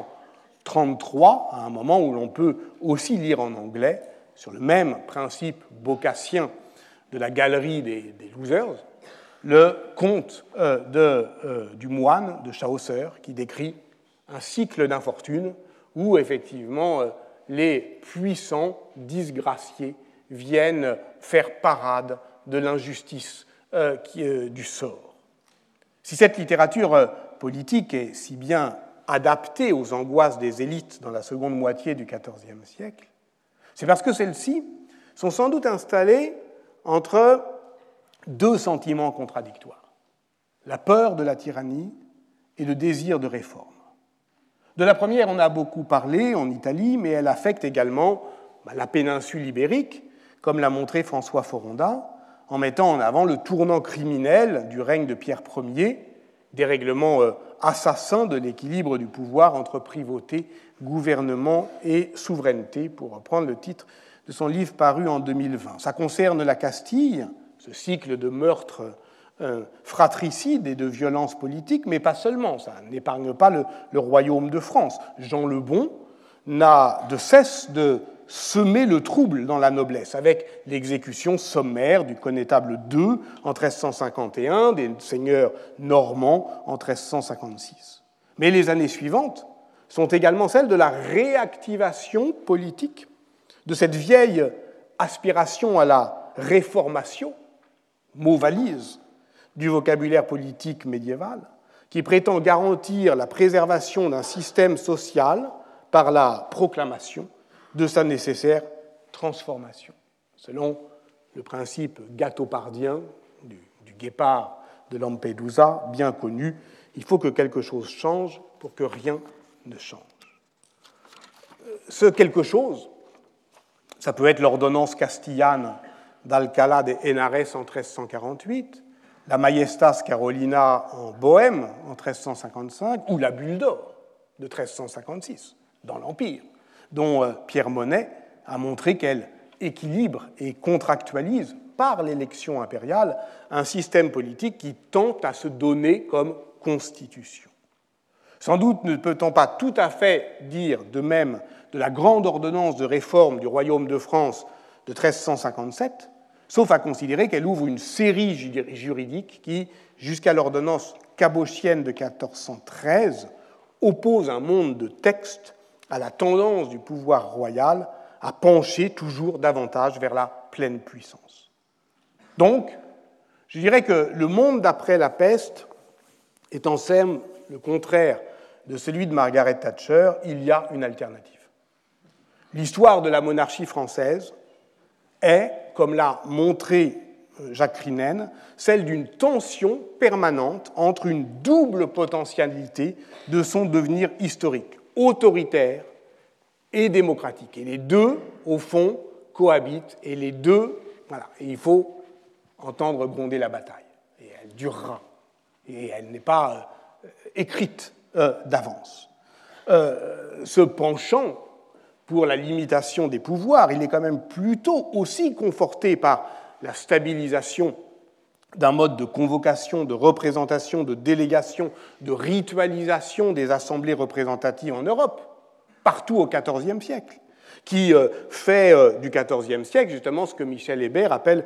1433, à un moment où l'on peut aussi lire en anglais, sur le même principe bocassien de la galerie des losers, le conte du moine de Chaucer, qui décrit un cycle d'infortune où, effectivement, les puissants disgraciés viennent faire parade de l'injustice du sort. Si cette littérature politique est si bien adaptée aux angoisses des élites dans la seconde moitié du XIVe siècle, c'est parce que celles-ci sont sans doute installées entre deux sentiments contradictoires, la peur de la tyrannie et le désir de réforme. De la première, on a beaucoup parlé en Italie, mais elle affecte également la péninsule ibérique, comme l'a montré François Foronda, en mettant en avant le tournant criminel du règne de Pierre Ier, dérèglement assassin de l'équilibre du pouvoir entre privauté, gouvernement et souveraineté, pour reprendre le titre de son livre paru en 2020. Ça concerne la Castille, ce cycle de meurtres fratricides et de violences politiques, mais pas seulement, ça n'épargne pas le royaume de France. Jean le Bon n'a de cesse de semer le trouble dans la noblesse, avec l'exécution sommaire du connétable II en 1351, des seigneurs normands en 1356. Mais les années suivantes sont également celles de la réactivation politique de cette vieille aspiration à la réformation, mot valise du vocabulaire politique médiéval, qui prétend garantir la préservation d'un système social par la proclamation de sa nécessaire transformation. Selon le principe gatopardien du guépard de Lampedusa, bien connu, il faut que quelque chose change pour que rien ne change. Ce quelque chose, ça peut être l'ordonnance castillane d'Alcalá de Henares en 1348, la Majestas Carolina en Bohême en 1355, ou la Bulle d'or de 1356 dans l'Empire, dont Pierre Monet a montré qu'elle équilibre et contractualise par l'élection impériale un système politique qui tente à se donner comme constitution. Sans doute ne peut-on pas tout à fait dire de même de la grande ordonnance de réforme du royaume de France de 1357, sauf à considérer qu'elle ouvre une série juridique qui, jusqu'à l'ordonnance cabochienne de 1413, oppose un monde de textes à la tendance du pouvoir royal à pencher toujours davantage vers la pleine puissance. Donc, je dirais que le monde d'après la peste est en somme le contraire de celui de Margaret Thatcher. Il y a une alternative. L'histoire de la monarchie française est, comme l'a montré Jacques Crinen, celle d'une tension permanente entre une double potentialité de son devenir historique, autoritaire et démocratique. Et les deux, au fond, cohabitent, et les deux, voilà, et il faut entendre gronder la bataille. Et elle durera, et elle n'est pas écrite d'avance. Ce penchant pour la limitation des pouvoirs, il est quand même plutôt aussi conforté par la stabilisation d'un mode de convocation, de représentation, de délégation, de ritualisation des assemblées représentatives en Europe, partout au XIVe siècle, qui fait du XIVe siècle justement ce que Michel Hébert appelle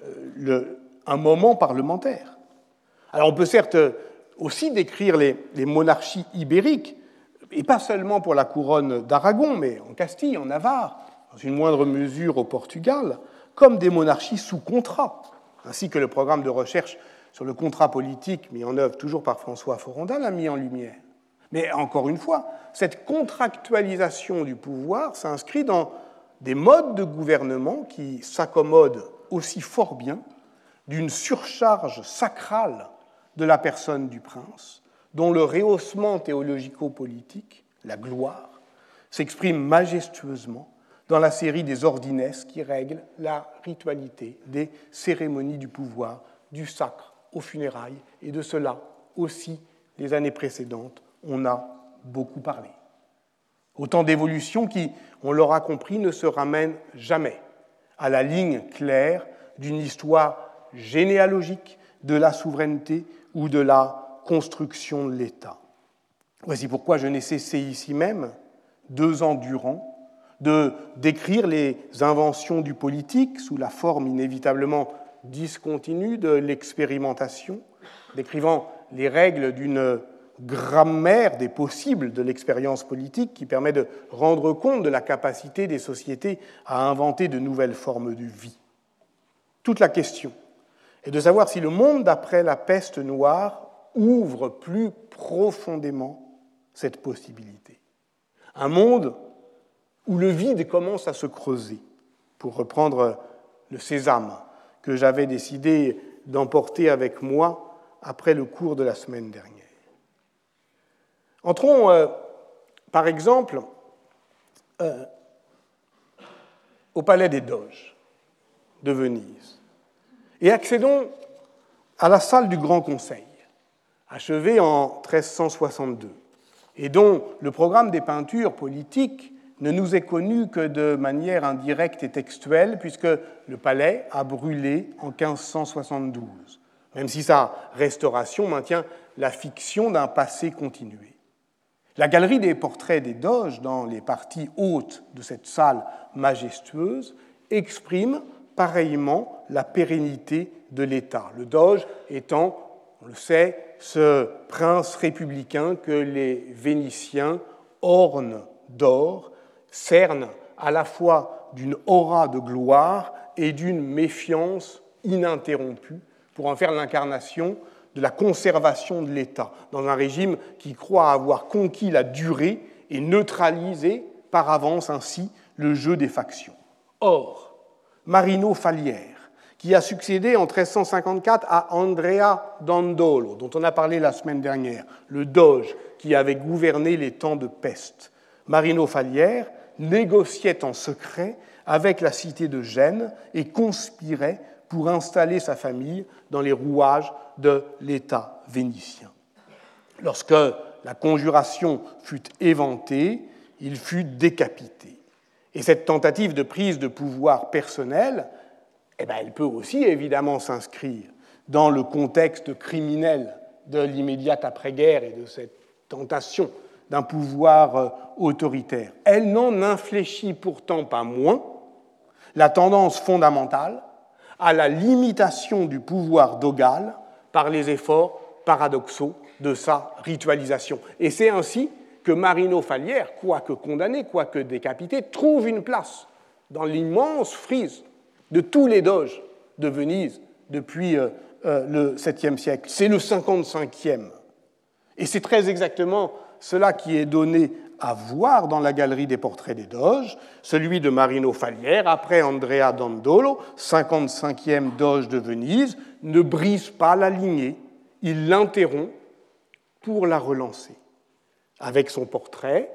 un moment parlementaire. Alors on peut certes aussi décrire les monarchies ibériques, et pas seulement pour la couronne d'Aragon, mais en Castille, en Navarre, dans une moindre mesure au Portugal, comme des monarchies sous contrat, ainsi que le programme de recherche sur le contrat politique mis en œuvre toujours par François Foronda l'a mis en lumière. Mais encore une fois, cette contractualisation du pouvoir s'inscrit dans des modes de gouvernement qui s'accommodent aussi fort bien d'une surcharge sacrale de la personne du prince, dont le rehaussement théologico-politique, la gloire, s'exprime majestueusement dans la série des ordinesses qui règlent la ritualité des cérémonies du pouvoir, du sacre aux funérailles, et de cela aussi, les années précédentes, on a beaucoup parlé. Autant d'évolutions qui, on l'aura compris, ne se ramènent jamais à la ligne claire d'une histoire généalogique de la souveraineté ou de la construction de l'État. Voici pourquoi je n'ai cessé ici même, 2 ans durant, de décrire les inventions du politique sous la forme inévitablement discontinue de l'expérimentation, décrivant les règles d'une grammaire des possibles de l'expérience politique qui permet de rendre compte de la capacité des sociétés à inventer de nouvelles formes de vie. Toute la question est de savoir si le monde d'après la peste noire ouvre plus profondément cette possibilité. Un monde où le vide commence à se creuser, pour reprendre le sésame que j'avais décidé d'emporter avec moi après le cours de la semaine dernière. Entrons, par exemple, au Palais des Doges de Venise et accédons à la salle du Grand Conseil, achevée en 1362, et dont le programme des peintures politiques ne nous est connu que de manière indirecte et textuelle, puisque le palais a brûlé en 1572, même si sa restauration maintient la fiction d'un passé continué. La galerie des portraits des doges, dans les parties hautes de cette salle majestueuse, exprime pareillement la pérennité de l'État, le doge étant, on le sait, ce prince républicain que les Vénitiens ornent d'or, cerne à la fois d'une aura de gloire et d'une méfiance ininterrompue pour en faire l'incarnation de la conservation de l'État, dans un régime qui croit avoir conquis la durée et neutralisé par avance ainsi le jeu des factions. Or, Marino Falière, qui a succédé en 1354 à Andrea Dandolo, dont on a parlé la semaine dernière, le doge qui avait gouverné les temps de peste, Marino Falière négociait en secret avec la cité de Gênes et conspirait pour installer sa famille dans les rouages de l'État vénitien. Lorsque la conjuration fut éventée, il fut décapité. Et cette tentative de prise de pouvoir personnel, elle peut aussi évidemment s'inscrire dans le contexte criminel de l'immédiate après-guerre et de cette tentation d'un pouvoir autoritaire. Elle n'en infléchit pourtant pas moins la tendance fondamentale à la limitation du pouvoir dogal par les efforts paradoxaux de sa ritualisation. Et c'est ainsi que Marino Falière, quoique condamné, quoique décapité, trouve une place dans l'immense frise de tous les doges de Venise depuis le 7e siècle. C'est le 55e. Et c'est très exactement cela qui est donné à voir dans la galerie des portraits des doges, celui de Marino Falière, après Andrea Dandolo, 55e doge de Venise, ne brise pas la lignée, il l'interrompt pour la relancer, avec son portrait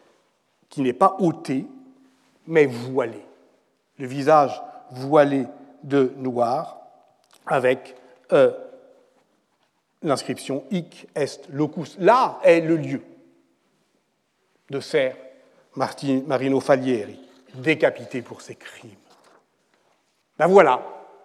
qui n'est pas ôté, mais voilé, le visage voilé de noir, avec l'inscription « Hic est locus ». Là est le lieu de Ser Marino Falieri, décapité pour ses crimes. Ben voilà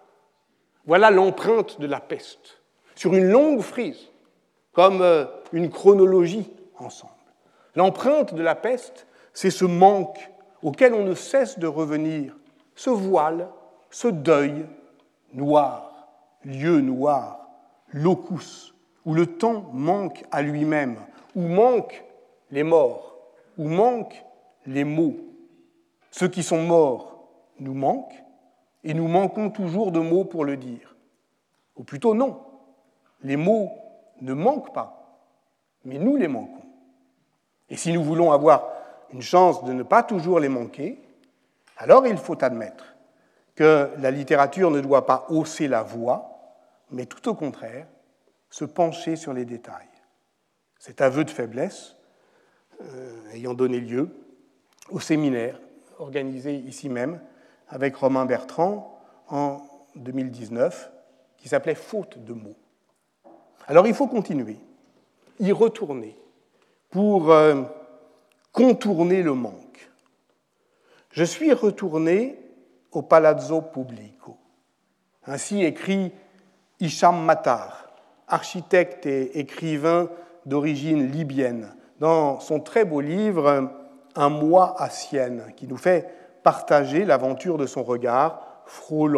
l'empreinte de la peste, sur une longue frise, comme une chronologie ensemble. L'empreinte de la peste, c'est ce manque auquel on ne cesse de revenir, ce voile, ce deuil noir, lieu noir, locus, où le temps manque à lui-même, où manquent les morts, où manquent les mots. Ceux qui sont morts nous manquent, et nous manquons toujours de mots pour le dire. Ou plutôt non, les mots ne manquent pas, mais nous les manquons. Et si nous voulons avoir une chance de ne pas toujours les manquer, alors il faut admettre que la littérature ne doit pas hausser la voix, mais tout au contraire, se pencher sur les détails. Cet aveu de faiblesse ayant donné lieu au séminaire organisé ici même avec Romain Bertrand en 2019, qui s'appelait « Faute de mots ». Alors il faut continuer, y retourner pour contourner le manque. Je suis retourné au Palazzo Pubblico. Ainsi écrit Hicham Matar, architecte et écrivain d'origine libyenne, dans son très beau livre « Un mois à Sienne », qui nous fait partager l'aventure de son regard frôlant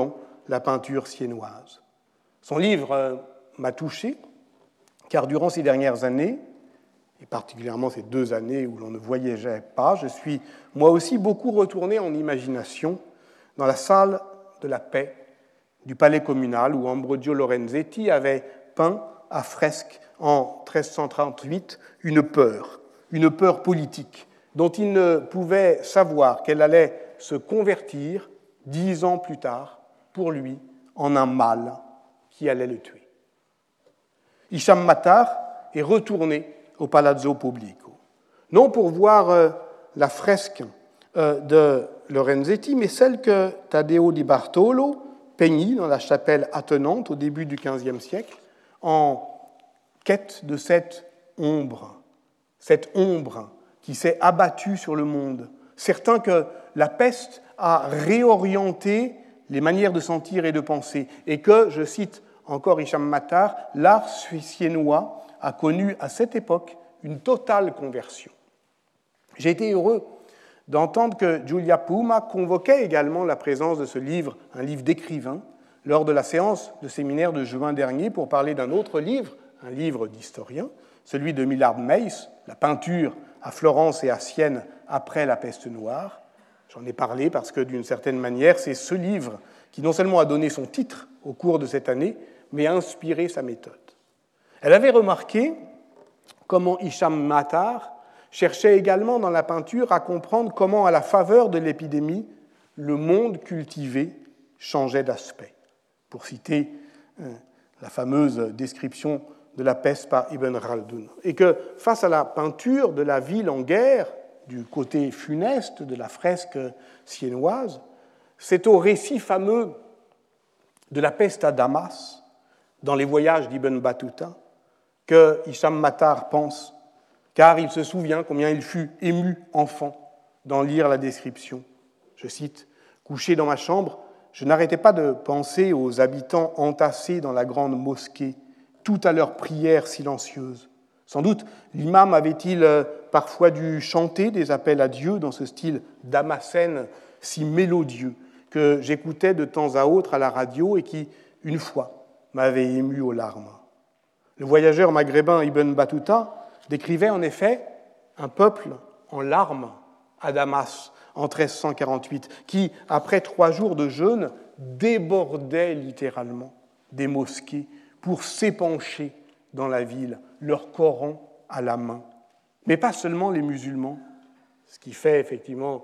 la peinture siennoise. Son livre m'a touché, car durant ces dernières années, et particulièrement ces 2 années où l'on ne voyageait pas, je suis moi aussi beaucoup retourné en imagination dans la salle de la paix du palais communal où Ambrogio Lorenzetti avait peint à fresque en 1338 une peur politique dont il ne pouvait savoir qu'elle allait se convertir 10 ans plus tard, pour lui, en un mal qui allait le tuer. Hicham Matar est retourné au Palazzo Pubblico, non pour voir la fresque de Lorenzetti, mais celle que Taddeo di Bartolo peignit dans la chapelle attenante au début du XVe siècle, en quête de cette ombre qui s'est abattue sur le monde, certain que la peste a réorienté les manières de sentir et de penser, et que, je cite encore Hicham Matar, l'art siennois a connu à cette époque une totale conversion. J'ai été heureux d'entendre que Giulia Puma convoquait également la présence de ce livre, un livre d'écrivain, lors de la séance de séminaire de juin dernier pour parler d'un autre livre, un livre d'historien, celui de Millard Meiss, La peinture à Florence et à Sienne après la peste noire. J'en ai parlé parce que, d'une certaine manière, c'est ce livre qui non seulement a donné son titre au cours de cette année, mais a inspiré sa méthode. Elle avait remarqué comment Hicham Matar cherchait également dans la peinture à comprendre comment, à la faveur de l'épidémie, le monde cultivé changeait d'aspect. Pour citer la fameuse description de la peste par Ibn Khaldun. Et que, face à la peinture de la ville en guerre, du côté funeste de la fresque siennoise, c'est au récit fameux de la peste à Damas, dans les voyages d'Ibn Battuta, que Hicham Matar pense, car il se souvient combien il fut ému enfant d'en lire la description. Je cite, « Couché dans ma chambre, je n'arrêtais pas de penser aux habitants entassés dans la grande mosquée, tout à leur prière silencieuse. Sans doute, l'imam avait-il parfois dû chanter des appels à Dieu dans ce style damascène si mélodieux que j'écoutais de temps à autre à la radio et qui, une fois, m'avait ému aux larmes. » Le voyageur maghrébin Ibn Battuta décrivait en effet un peuple en larmes à Damas en 1348, qui, après 3 jours de jeûne, débordait littéralement des mosquées pour s'épancher dans la ville, leur Coran à la main. Mais pas seulement les musulmans, ce qui fait effectivement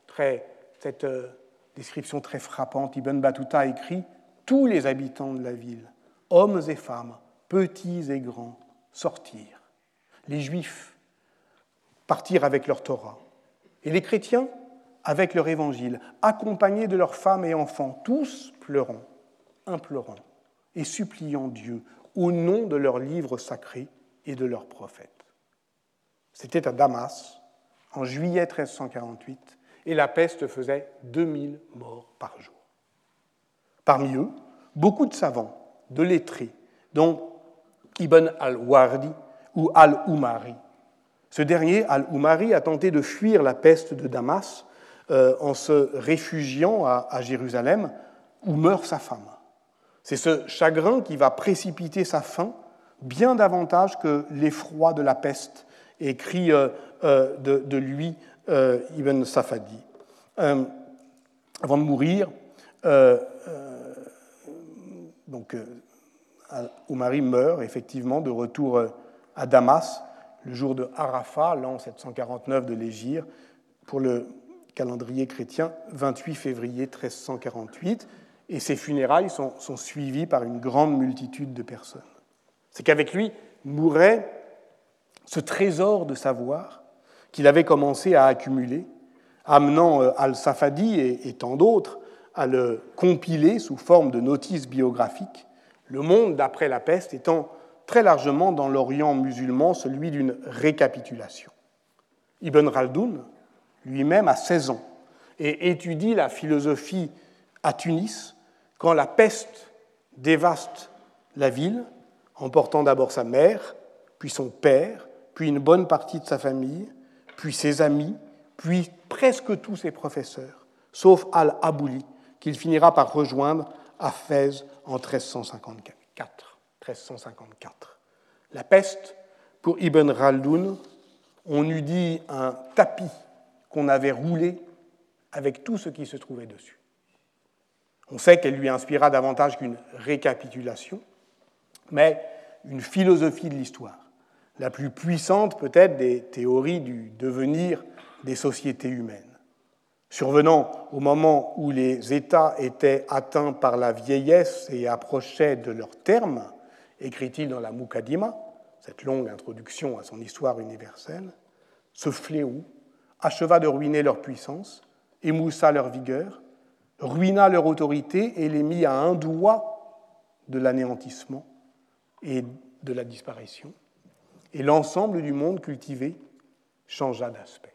cette description très frappante. Ibn Battuta écrit « Tous les habitants de la ville, hommes et femmes, petits et grands, sortirent. Les Juifs partirent avec leur Torah, et les chrétiens avec leur évangile, accompagnés de leurs femmes et enfants, tous pleurant, implorant et suppliant Dieu au nom de leur livre sacré et de leurs prophètes. » C'était à Damas, en juillet 1348, et la peste faisait 2000 morts par jour. Parmi eux, beaucoup de savants, de lettrés, dont Ibn al-Wardi ou al-Umari. Ce dernier, al-Umari, a tenté de fuir la peste de Damas en se réfugiant à Jérusalem, où meurt sa femme. C'est ce chagrin qui va précipiter sa fin bien davantage que l'effroi de la peste, écrit de lui Ibn Safadi. Avant de mourir, Umari meurt effectivement de retour à Damas le jour de Arafat, l'an 749 de l'Hégire, pour le calendrier chrétien, 28 février 1348, et ses funérailles sont suivies par une grande multitude de personnes. C'est qu'avec lui mourait ce trésor de savoir qu'il avait commencé à accumuler, amenant Al-Safadi et tant d'autres à le compiler sous forme de notices biographiques, le monde d'après la peste étant très largement dans l'Orient musulman celui d'une récapitulation. Ibn Khaldun, lui-même, a 16 ans et étudie la philosophie à Tunis quand la peste dévaste la ville, emportant d'abord sa mère, puis son père, puis une bonne partie de sa famille, puis ses amis, puis presque tous ses professeurs, sauf Al-Abouli, qu'il finira par rejoindre à Fès en 1354. La peste, pour Ibn Khaldoun, on eût dit un tapis qu'on avait roulé avec tout ce qui se trouvait dessus. On sait qu'elle lui inspira davantage qu'une récapitulation, mais une philosophie de l'histoire, la plus puissante peut-être des théories du devenir des sociétés humaines. Survenant au moment où les États étaient atteints par la vieillesse et approchaient de leur terme, écrit-il dans la Muqaddimah, cette longue introduction à son histoire universelle, ce fléau acheva de ruiner leur puissance, émoussa leur vigueur, ruina leur autorité et les mit à un doigt de l'anéantissement et de la disparition, et l'ensemble du monde cultivé changea d'aspect.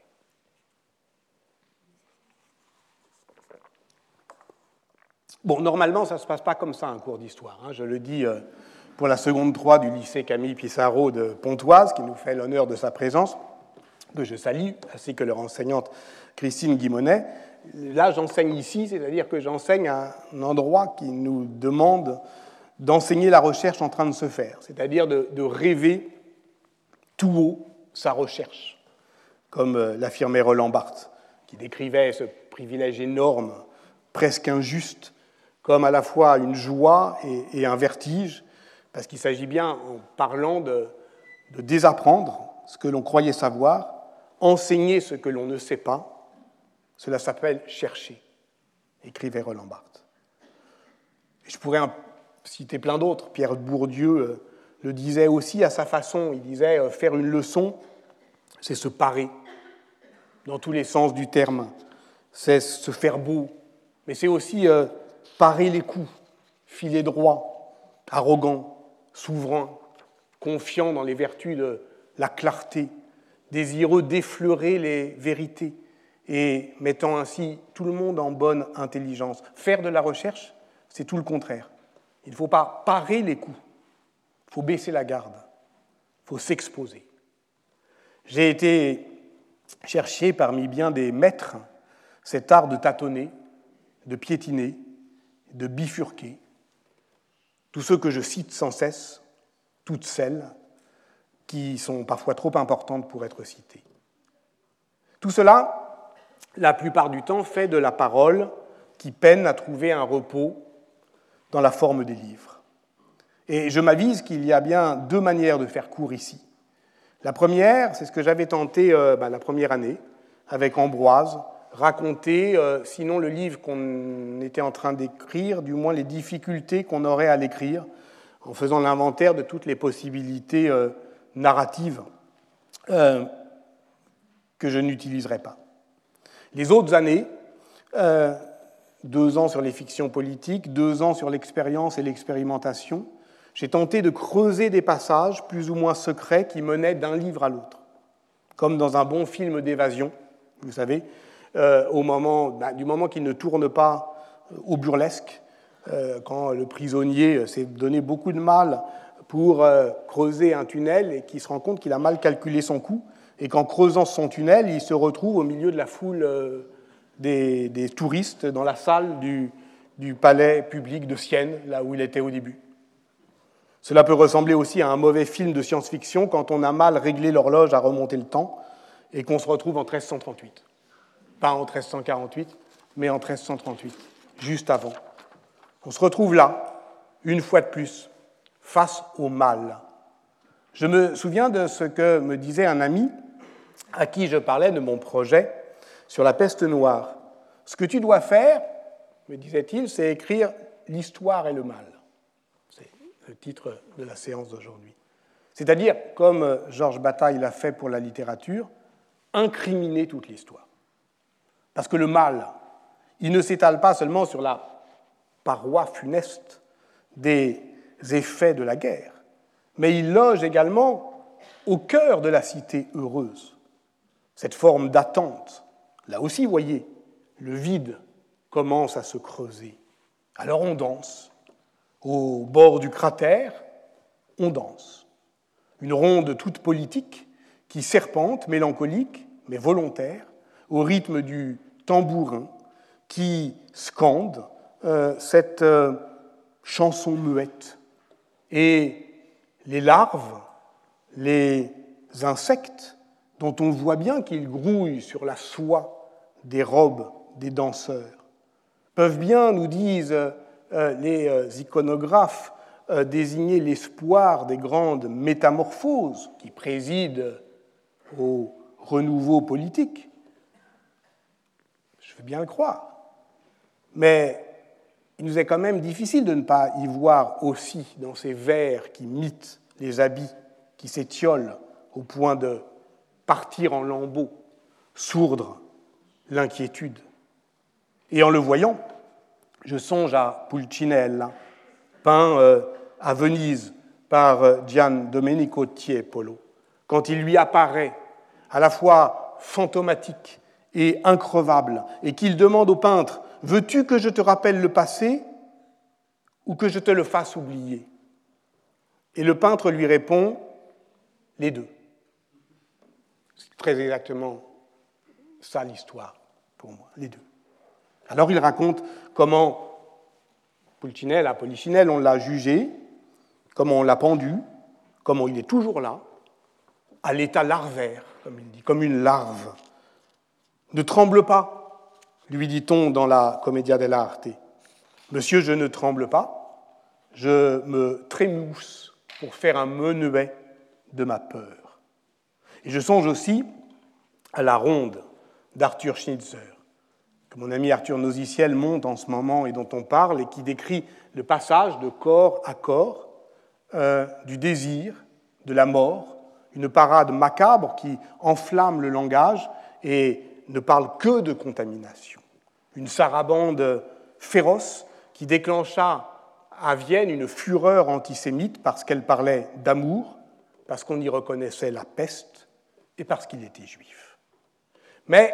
Bon, normalement, ça ne se passe pas comme ça, un cours d'histoire. Je le dis pour la seconde 3 du lycée Camille Pissarro de Pontoise, qui nous fait l'honneur de sa présence, que je salue, ainsi que leur enseignante Christine Guimonet. Là, j'enseigne ici, c'est-à-dire que j'enseigne à un endroit qui nous demande d'enseigner la recherche en train de se faire, c'est-à-dire de rêver tout haut sa recherche, comme l'affirmait Roland Barthes, qui décrivait ce privilège énorme, presque injuste, comme à la fois une joie et un vertige, parce qu'il s'agit bien, en parlant de désapprendre ce que l'on croyait savoir, enseigner ce que l'on ne sait pas, cela s'appelle chercher, écrivait Roland Barthes. Et je pourrais citer plein d'autres. Pierre Bourdieu le disait aussi à sa façon. Il disait faire une leçon, c'est se parer, dans tous les sens du terme. C'est se faire beau, mais c'est aussi parer les coups, filer droit, arrogant, souverain, confiant dans les vertus de la clarté, désireux d'effleurer les vérités et mettant ainsi tout le monde en bonne intelligence. Faire de la recherche, c'est tout le contraire. Il ne faut pas parer les coups, il faut baisser la garde, il faut s'exposer. J'ai été chercher parmi bien des maîtres cet art de tâtonner, de piétiner, de bifurquer. Tous ceux que je cite sans cesse, toutes celles qui sont parfois trop importantes pour être citées. Tout cela, la plupart du temps, fait de la parole qui peine à trouver un repos dans la forme des livres. Et je m'avise qu'il y a bien deux manières de faire court ici. La première, c'est ce que j'avais tenté la première année, avec Ambroise, raconter, sinon le livre qu'on était en train d'écrire, du moins les difficultés qu'on aurait à l'écrire, en faisant l'inventaire de toutes les possibilités narratives que je n'utiliserai pas. Les autres années, 2 ans sur les fictions politiques, 2 ans sur l'expérience et l'expérimentation, j'ai tenté de creuser des passages plus ou moins secrets qui menaient d'un livre à l'autre, comme dans un bon film d'évasion, vous savez, du moment qu'il ne tourne pas au burlesque, quand le prisonnier s'est donné beaucoup de mal pour creuser un tunnel et qu'il se rend compte qu'il a mal calculé son coût, et qu'en creusant son tunnel, il se retrouve au milieu de la foule des touristes dans la salle du palais public de Sienne, là où il était au début. Cela peut ressembler aussi à un mauvais film de science-fiction quand on a mal réglé l'horloge à remonter le temps et qu'on se retrouve en 1338. Pas en 1348, mais en 1338, juste avant. On se retrouve là, une fois de plus, face au mal. Je me souviens de ce que me disait un ami à qui je parlais de mon projet sur la peste noire. Ce que tu dois faire, me disait-il, c'est écrire « L'histoire et le mal ». C'est le titre de la séance d'aujourd'hui. C'est-à-dire, comme Georges Bataille l'a fait pour la littérature, incriminer toute l'histoire. Parce que le mal, il ne s'étale pas seulement sur la paroi funeste des effets de la guerre, mais il loge également au cœur de la cité heureuse. Cette forme d'attente, là aussi, voyez, le vide commence à se creuser. Alors on danse. Au bord du cratère, on danse. Une ronde toute politique qui serpente, mélancolique, mais volontaire, au rythme du tambourin qui scande cette chansons muettes. Et les larves, les insectes, dont on voit bien qu'ils grouillent sur la soie des robes des danseurs, peuvent bien, nous disent les iconographes, désigner l'espoir des grandes métamorphoses qui président au renouveau politique. Je veux bien le croire. Mais il nous est quand même difficile de ne pas y voir aussi dans ces vers qui mitent les habits, qui s'étiolent au point de partir en lambeaux, sourdre l'inquiétude. Et en le voyant, je songe à Pulcinella, peint à Venise par Gian Domenico Tiepolo, quand il lui apparaît à la fois fantomatique et increvable, et qu'il demande au peintre « Veux-tu que je te rappelle le passé ou que je te le fasse oublier ?» Et le peintre lui répond « Les deux ». C'est très exactement ça l'histoire pour moi, les deux. Alors il raconte comment Polichinelle, on l'a jugé, comment on l'a pendu, comment il est toujours là, à l'état larvaire, comme il dit, comme une larve. Ne tremble pas, lui dit-on dans la Commedia dell'arte. Monsieur, je ne tremble pas, je me trémousse pour faire un menuet de ma peur. Et je songe aussi à la ronde d'Arthur Schnitzer, que mon ami Arthur Nosiciel monte en ce moment et dont on parle, et qui décrit le passage de corps à corps, du désir, de la mort, une parade macabre qui enflamme le langage et ne parle que de contamination. Une sarabande féroce qui déclencha à Vienne une fureur antisémite parce qu'elle parlait d'amour, parce qu'on y reconnaissait la peste et parce qu'il était juif. Mais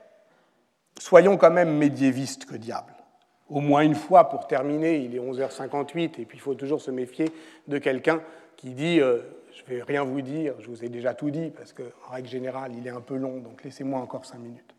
soyons quand même médiévistes que diable. Au moins une fois, pour terminer, il est 11h58, et puis il faut toujours se méfier de quelqu'un qui dit je ne vais rien vous dire, je vous ai déjà tout dit, parce qu'en règle générale, il est un peu long, donc laissez-moi encore 5 minutes.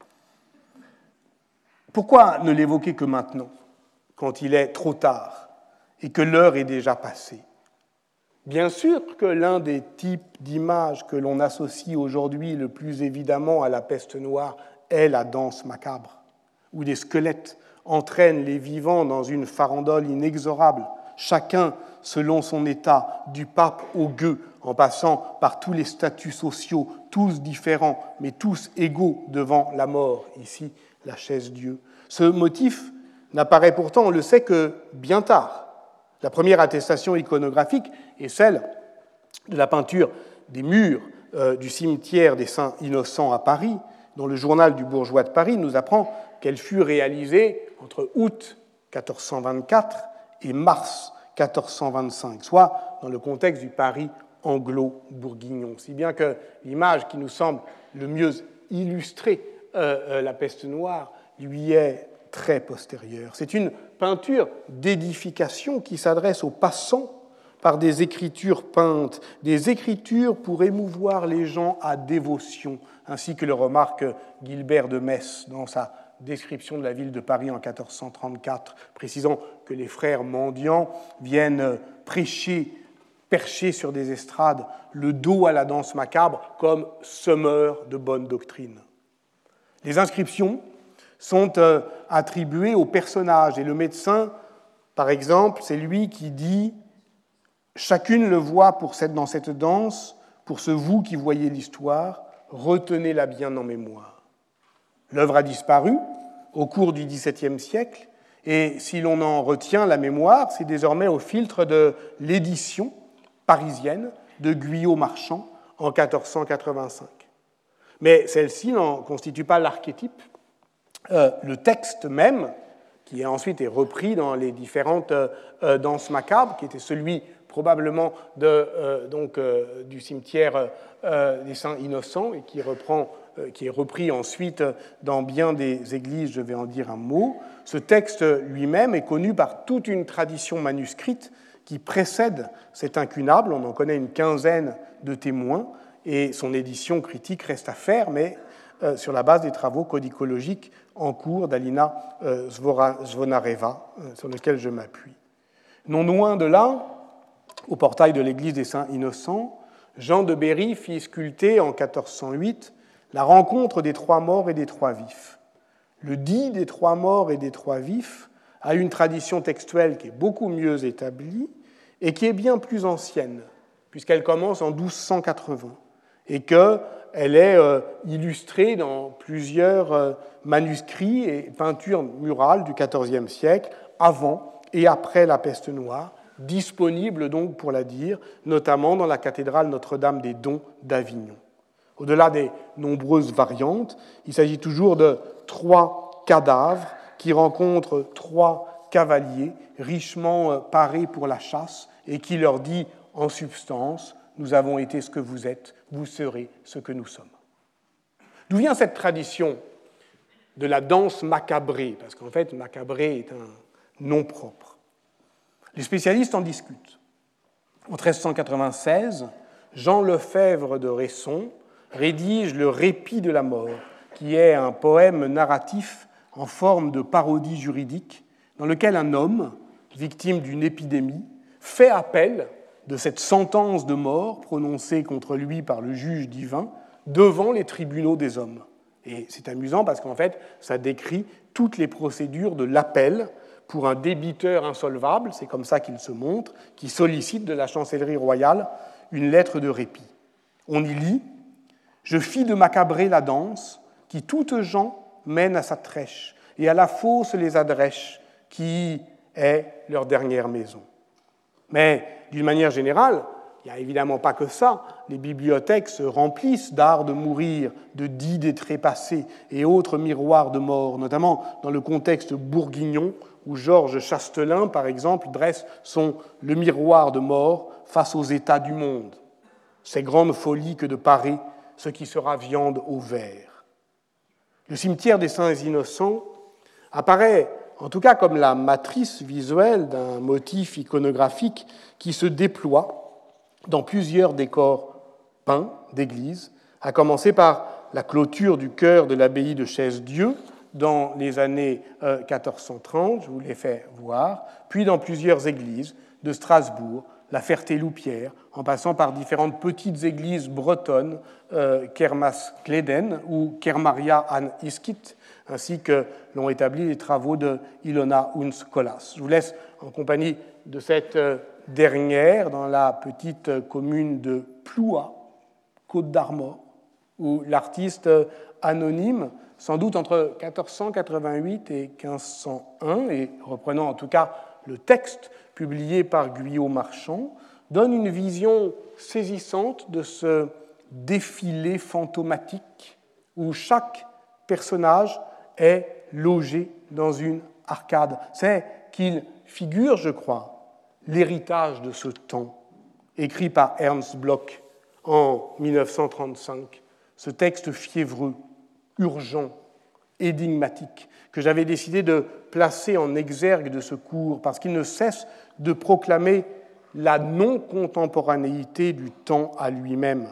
Pourquoi ne l'évoquer que maintenant, quand il est trop tard et que l'heure est déjà passée ? Bien sûr que l'un des types d'images que l'on associe aujourd'hui le plus évidemment à la peste noire est la danse macabre, où des squelettes entraînent les vivants dans une farandole inexorable, chacun selon son état, du pape au gueux, en passant par tous les statuts sociaux, tous différents, mais tous égaux devant la mort, ici la chaise-dieu. Ce motif n'apparaît pourtant, on le sait, que bien tard. La première attestation iconographique est celle de la peinture des murs du cimetière des Saints Innocents à Paris, dont le journal du bourgeois de Paris nous apprend qu'elle fut réalisée entre août 1424 et mars 1425, soit dans le contexte du Paris anglo-bourguignon. Si bien que l'image qui nous semble le mieux illustrer la peste noire lui est très postérieure. C'est une peinture d'édification qui s'adresse aux passants par des écritures peintes, des écritures pour émouvoir les gens à dévotion, ainsi que le remarque Gilbert de Metz dans sa description de la ville de Paris en 1434, précisant que les frères mendiants viennent prêcher, percher sur des estrades, le dos à la danse macabre, comme semeurs de bonne doctrine. Les inscriptions sont attribuées aux personnages, et le médecin, par exemple, c'est lui qui dit « Chacune le voit dans cette danse, pour ce vous qui voyez l'histoire, retenez-la bien en mémoire. » L'œuvre a disparu au cours du XVIIe siècle, et si l'on en retient la mémoire, c'est désormais au filtre de l'édition parisienne de Guyot Marchand en 1485. Mais celle-ci n'en constitue pas l'archétype. Le texte même, qui ensuite est repris dans les différentes danses macabres, qui était celui probablement du cimetière des Saints Innocents et qui est repris ensuite dans bien des églises, je vais en dire un mot. Ce texte lui-même est connu par toute une tradition manuscrite qui précède cet incunable. On en connaît une quinzaine de témoins et son édition critique reste à faire, mais sur la base des travaux codicologiques en cours d'Alina Zvonareva, sur lesquels je m'appuie. Non loin de là, au portail de l'église des Saints Innocents, Jean de Berry fit sculpter en 1408 la rencontre des trois morts et des trois vifs. Le dit des trois morts et des trois vifs a une tradition textuelle qui est beaucoup mieux établie et qui est bien plus ancienne, puisqu'elle commence en 1280 et qu'elle est illustrée dans plusieurs manuscrits et peintures murales du XIVe siècle, avant et après la peste noire, disponibles donc pour la dire, notamment dans la cathédrale Notre-Dame des Dons d'Avignon. Au-delà des nombreuses variantes, il s'agit toujours de trois cadavres qui rencontrent trois cavaliers richement parés pour la chasse et qui leur dit en substance « Nous avons été ce que vous êtes, vous serez ce que nous sommes ». D'où vient cette tradition de la danse macabrée? Parce qu'en fait, macabré est un nom propre. Les spécialistes en discutent. En 1396, Jean Lefebvre de Resson rédige Le Répit de la mort, qui est un poème narratif en forme de parodie juridique, dans lequel un homme, victime d'une épidémie, fait appel de cette sentence de mort prononcée contre lui par le juge divin devant les tribunaux des hommes. Et c'est amusant parce qu'en fait, ça décrit toutes les procédures de l'appel pour un débiteur insolvable, c'est comme ça qu'il se montre, qui sollicite de la chancellerie royale une lettre de répit. On y lit « Je fis de macabré la danse, qui toutes gens mènent à sa trèche, et à la fosse les adrèches, qui est leur dernière maison. » Mais d'une manière générale, il n'y a évidemment pas que ça. Les bibliothèques se remplissent d'art de mourir, de dits des trépassés et autres miroirs de mort, notamment dans le contexte bourguignon, où Georges Chastelain, par exemple, dresse son « Le miroir de mort face aux états du monde ». C'est grande folie que de parer ce qui sera viande au verre. Le cimetière des Saints Innocents apparaît en tout cas comme la matrice visuelle d'un motif iconographique qui se déploie dans plusieurs décors peints d'églises, à commencer par la clôture du chœur de l'abbaye de Chaise-Dieu dans les années 1430, je vous l'ai fait voir, puis dans plusieurs églises de Strasbourg, la Ferté-Loupière, en passant par différentes petites églises bretonnes, Kermas-Kleden ou Kermaria an Iskit, ainsi que l'ont établi les travaux de Ilona Hunz-Kolas. Je vous laisse en compagnie de cette dernière dans la petite commune de Ploua, Côte d'Armor, où l'artiste anonyme, sans doute entre 1488 et 1501, et reprenant en tout cas le texte publié par Guyot Marchand, donne une vision saisissante de ce défilé fantomatique où chaque personnage est logé dans une arcade. C'est qu'il figure, je crois, l'héritage de ce temps, écrit par Ernst Bloch en 1935, ce texte fiévreux, urgent, énigmatique, que j'avais décidé de placer en exergue de ce cours, parce qu'il ne cesse de proclamer la non-contemporanéité du temps à lui-même.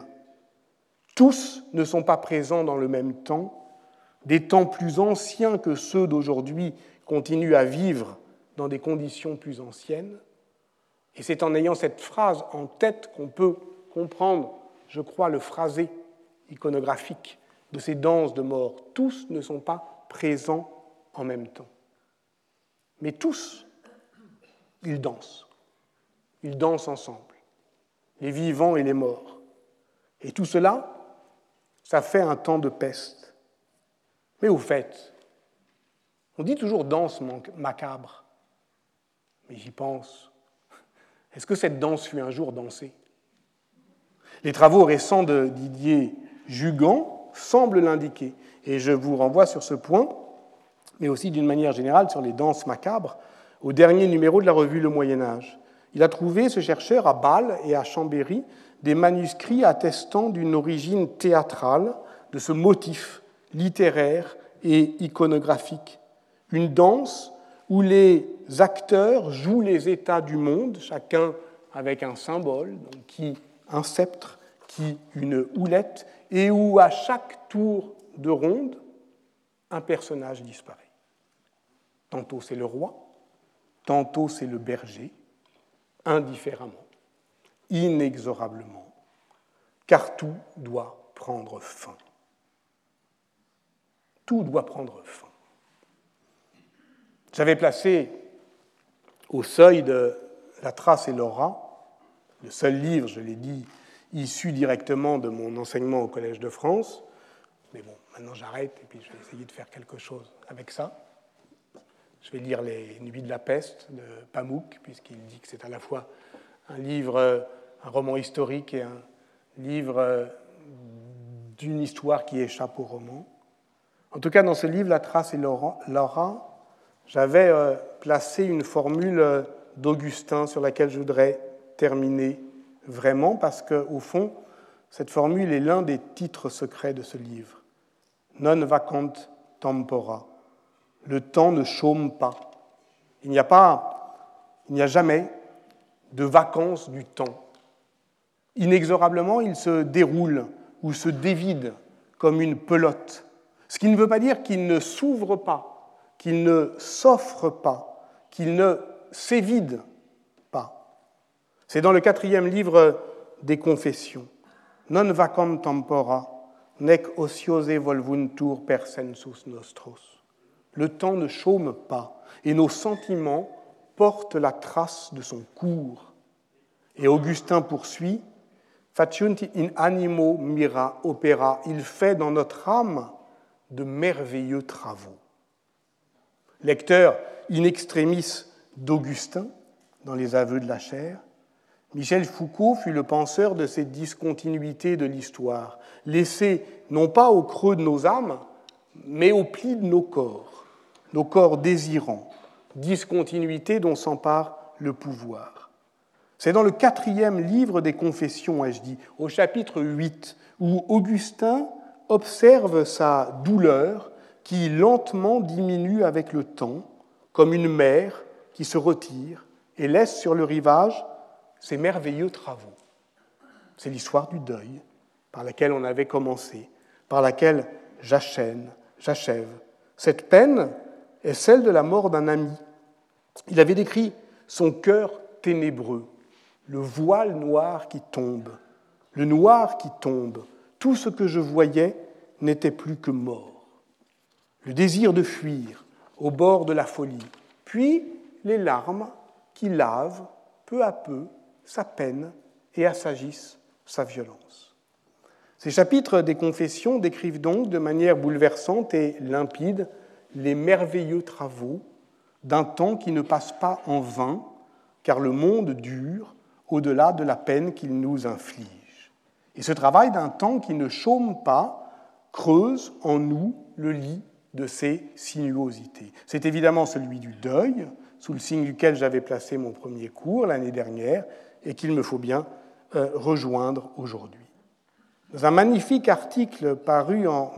Tous ne sont pas présents dans le même temps. Des temps plus anciens que ceux d'aujourd'hui continuent à vivre dans des conditions plus anciennes. Et c'est en ayant cette phrase en tête qu'on peut comprendre, je crois, le phrasé iconographique de ces danses de mort. Tous ne sont pas présents en même temps. Mais tous, ils dansent. Ils dansent ensemble, les vivants et les morts. Et tout cela, ça fait un temps de peste. Mais au fait, on dit toujours danse macabre. Mais j'y pense. Est-ce que cette danse fut un jour dansée? Les travaux récents de Didier Jugan semblent l'indiquer. Et je vous renvoie sur ce point, mais aussi d'une manière générale sur les danses macabres, au dernier numéro de la revue Le Moyen-Âge. Il a trouvé, ce chercheur, à Bâle et à Chambéry, des manuscrits attestant d'une origine théâtrale de ce motif littéraire et iconographique. Une danse où les acteurs jouent les états du monde, chacun avec un symbole, donc qui un sceptre, qui une houlette, et où à chaque tour de ronde, un personnage disparaît. Tantôt c'est le roi, tantôt c'est le berger, indifféremment, inexorablement, car tout doit prendre fin. Tout doit prendre fin. J'avais placé au seuil de La Trace et l'aura, le seul livre, je l'ai dit, issu directement de mon enseignement au Collège de France, mais bon, maintenant j'arrête et puis je vais essayer de faire quelque chose avec ça. Je vais lire Les Nuits de la peste de Pamuk, puisqu'il dit que c'est à la fois un livre, un roman historique et un livre d'une histoire qui échappe au roman. En tout cas, dans ce livre, La Trace et l'aura, j'avais placé une formule d'Augustin sur laquelle je voudrais terminer vraiment, parce qu'au fond, cette formule est l'un des titres secrets de ce livre. Non vacant tempora. Le temps ne chôme pas. Il n'y a jamais de vacances du temps. Inexorablement, il se déroule ou se dévide comme une pelote. Ce qui ne veut pas dire qu'il ne s'ouvre pas, qu'il ne s'offre pas, qu'il ne s'évide pas. C'est dans le 4e livre des Confessions. Non vacam tempora, nec ociose volvuntur per sensus nostros. Le temps ne chôme pas, et nos sentiments portent la trace de son cours. Et Augustin poursuit, faciunt in animo mira opera, il fait dans notre âme de merveilleux travaux. Lecteur in extremis d'Augustin, dans les Aveux de la chair, Michel Foucault fut le penseur de ces discontinuités de l'histoire, laissées non pas au creux de nos âmes, mais au pli de nos corps désirants, discontinuité dont s'empare le pouvoir. C'est dans le 4e livre des Confessions, ai-je dit, au chapitre 8, où Augustin observe sa douleur qui lentement diminue avec le temps, comme une mer qui se retire et laisse sur le rivage ses merveilleux travaux. C'est l'histoire du deuil par laquelle on avait commencé, par laquelle j'achève. Cette peine est celle de la mort d'un ami. Il avait décrit son cœur ténébreux, le voile noir qui tombe, le noir qui tombe. Tout ce que je voyais n'était plus que mort. Le désir de fuir au bord de la folie, puis les larmes qui lavent peu à peu sa peine et assagissent sa violence. Ces chapitres des Confessions décrivent donc de manière bouleversante et limpide les merveilleux travaux d'un temps qui ne passe pas en vain, car le monde dure au-delà de la peine qu'il nous inflige. Et ce travail d'un temps qui ne chôme pas creuse en nous le lit de ses sinuosités. C'est évidemment celui du deuil, sous le signe duquel j'avais placé mon premier cours l'année dernière, et qu'il me faut bien rejoindre aujourd'hui. Dans un magnifique article paru en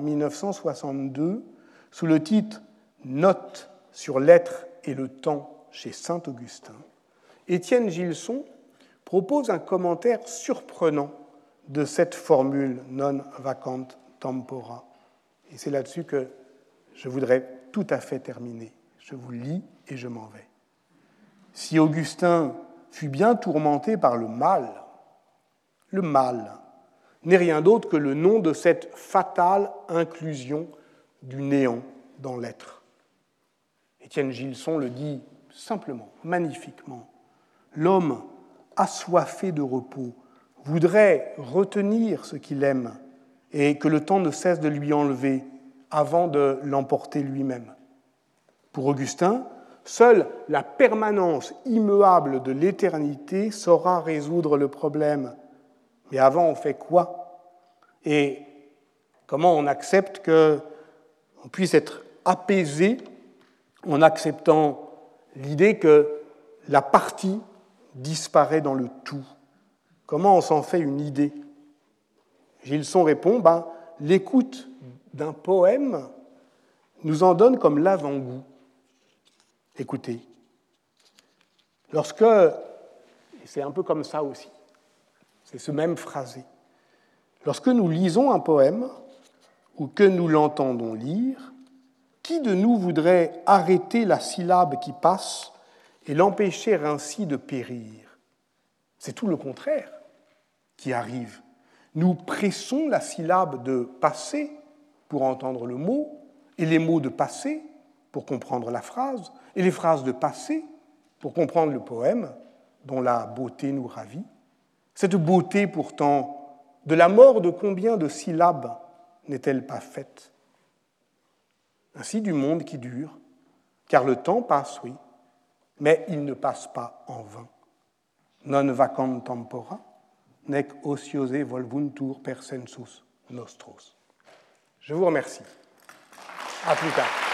1962, sous le titre « Notes sur l'être et le temps chez saint Augustin », Étienne Gilson propose un commentaire surprenant de cette formule « non vacant tempora ». Et c'est là-dessus que je voudrais tout à fait terminer. Je vous lis et je m'en vais. Si Augustin fut bien tourmenté par le mal n'est rien d'autre que le nom de cette fatale inclusion du néant dans l'être. Étienne Gilson le dit simplement, magnifiquement. L'homme assoiffé de repos voudrait retenir ce qu'il aime et que le temps ne cesse de lui enlever avant de l'emporter lui-même. Pour Augustin, seule la permanence immuable de l'éternité saura résoudre le problème. Mais avant, on fait quoi? Et comment on accepte qu'on puisse être apaisé en acceptant l'idée que la partie disparaît dans le tout? Comment on s'en fait une idée? Gilson répond, l'écoute d'un poème nous en donne comme l'avant-goût. Écoutez, et c'est un peu comme ça aussi, c'est ce même phrasé, lorsque nous lisons un poème ou que nous l'entendons lire, qui de nous voudrait arrêter la syllabe qui passe et l'empêcher ainsi de périr? C'est tout le contraire qui arrive. Nous pressons la syllabe de passé pour entendre le mot, et les mots de passé pour comprendre la phrase, et les phrases de passé pour comprendre le poème dont la beauté nous ravit. Cette beauté pourtant, de la mort de combien de syllabes n'est-elle pas faite? Ainsi du monde qui dure, car le temps passe, oui, mais il ne passe pas en vain. Non vacant tempora, nec ociose volvuntur per sensus nostros. Je vous remercie. À plus tard.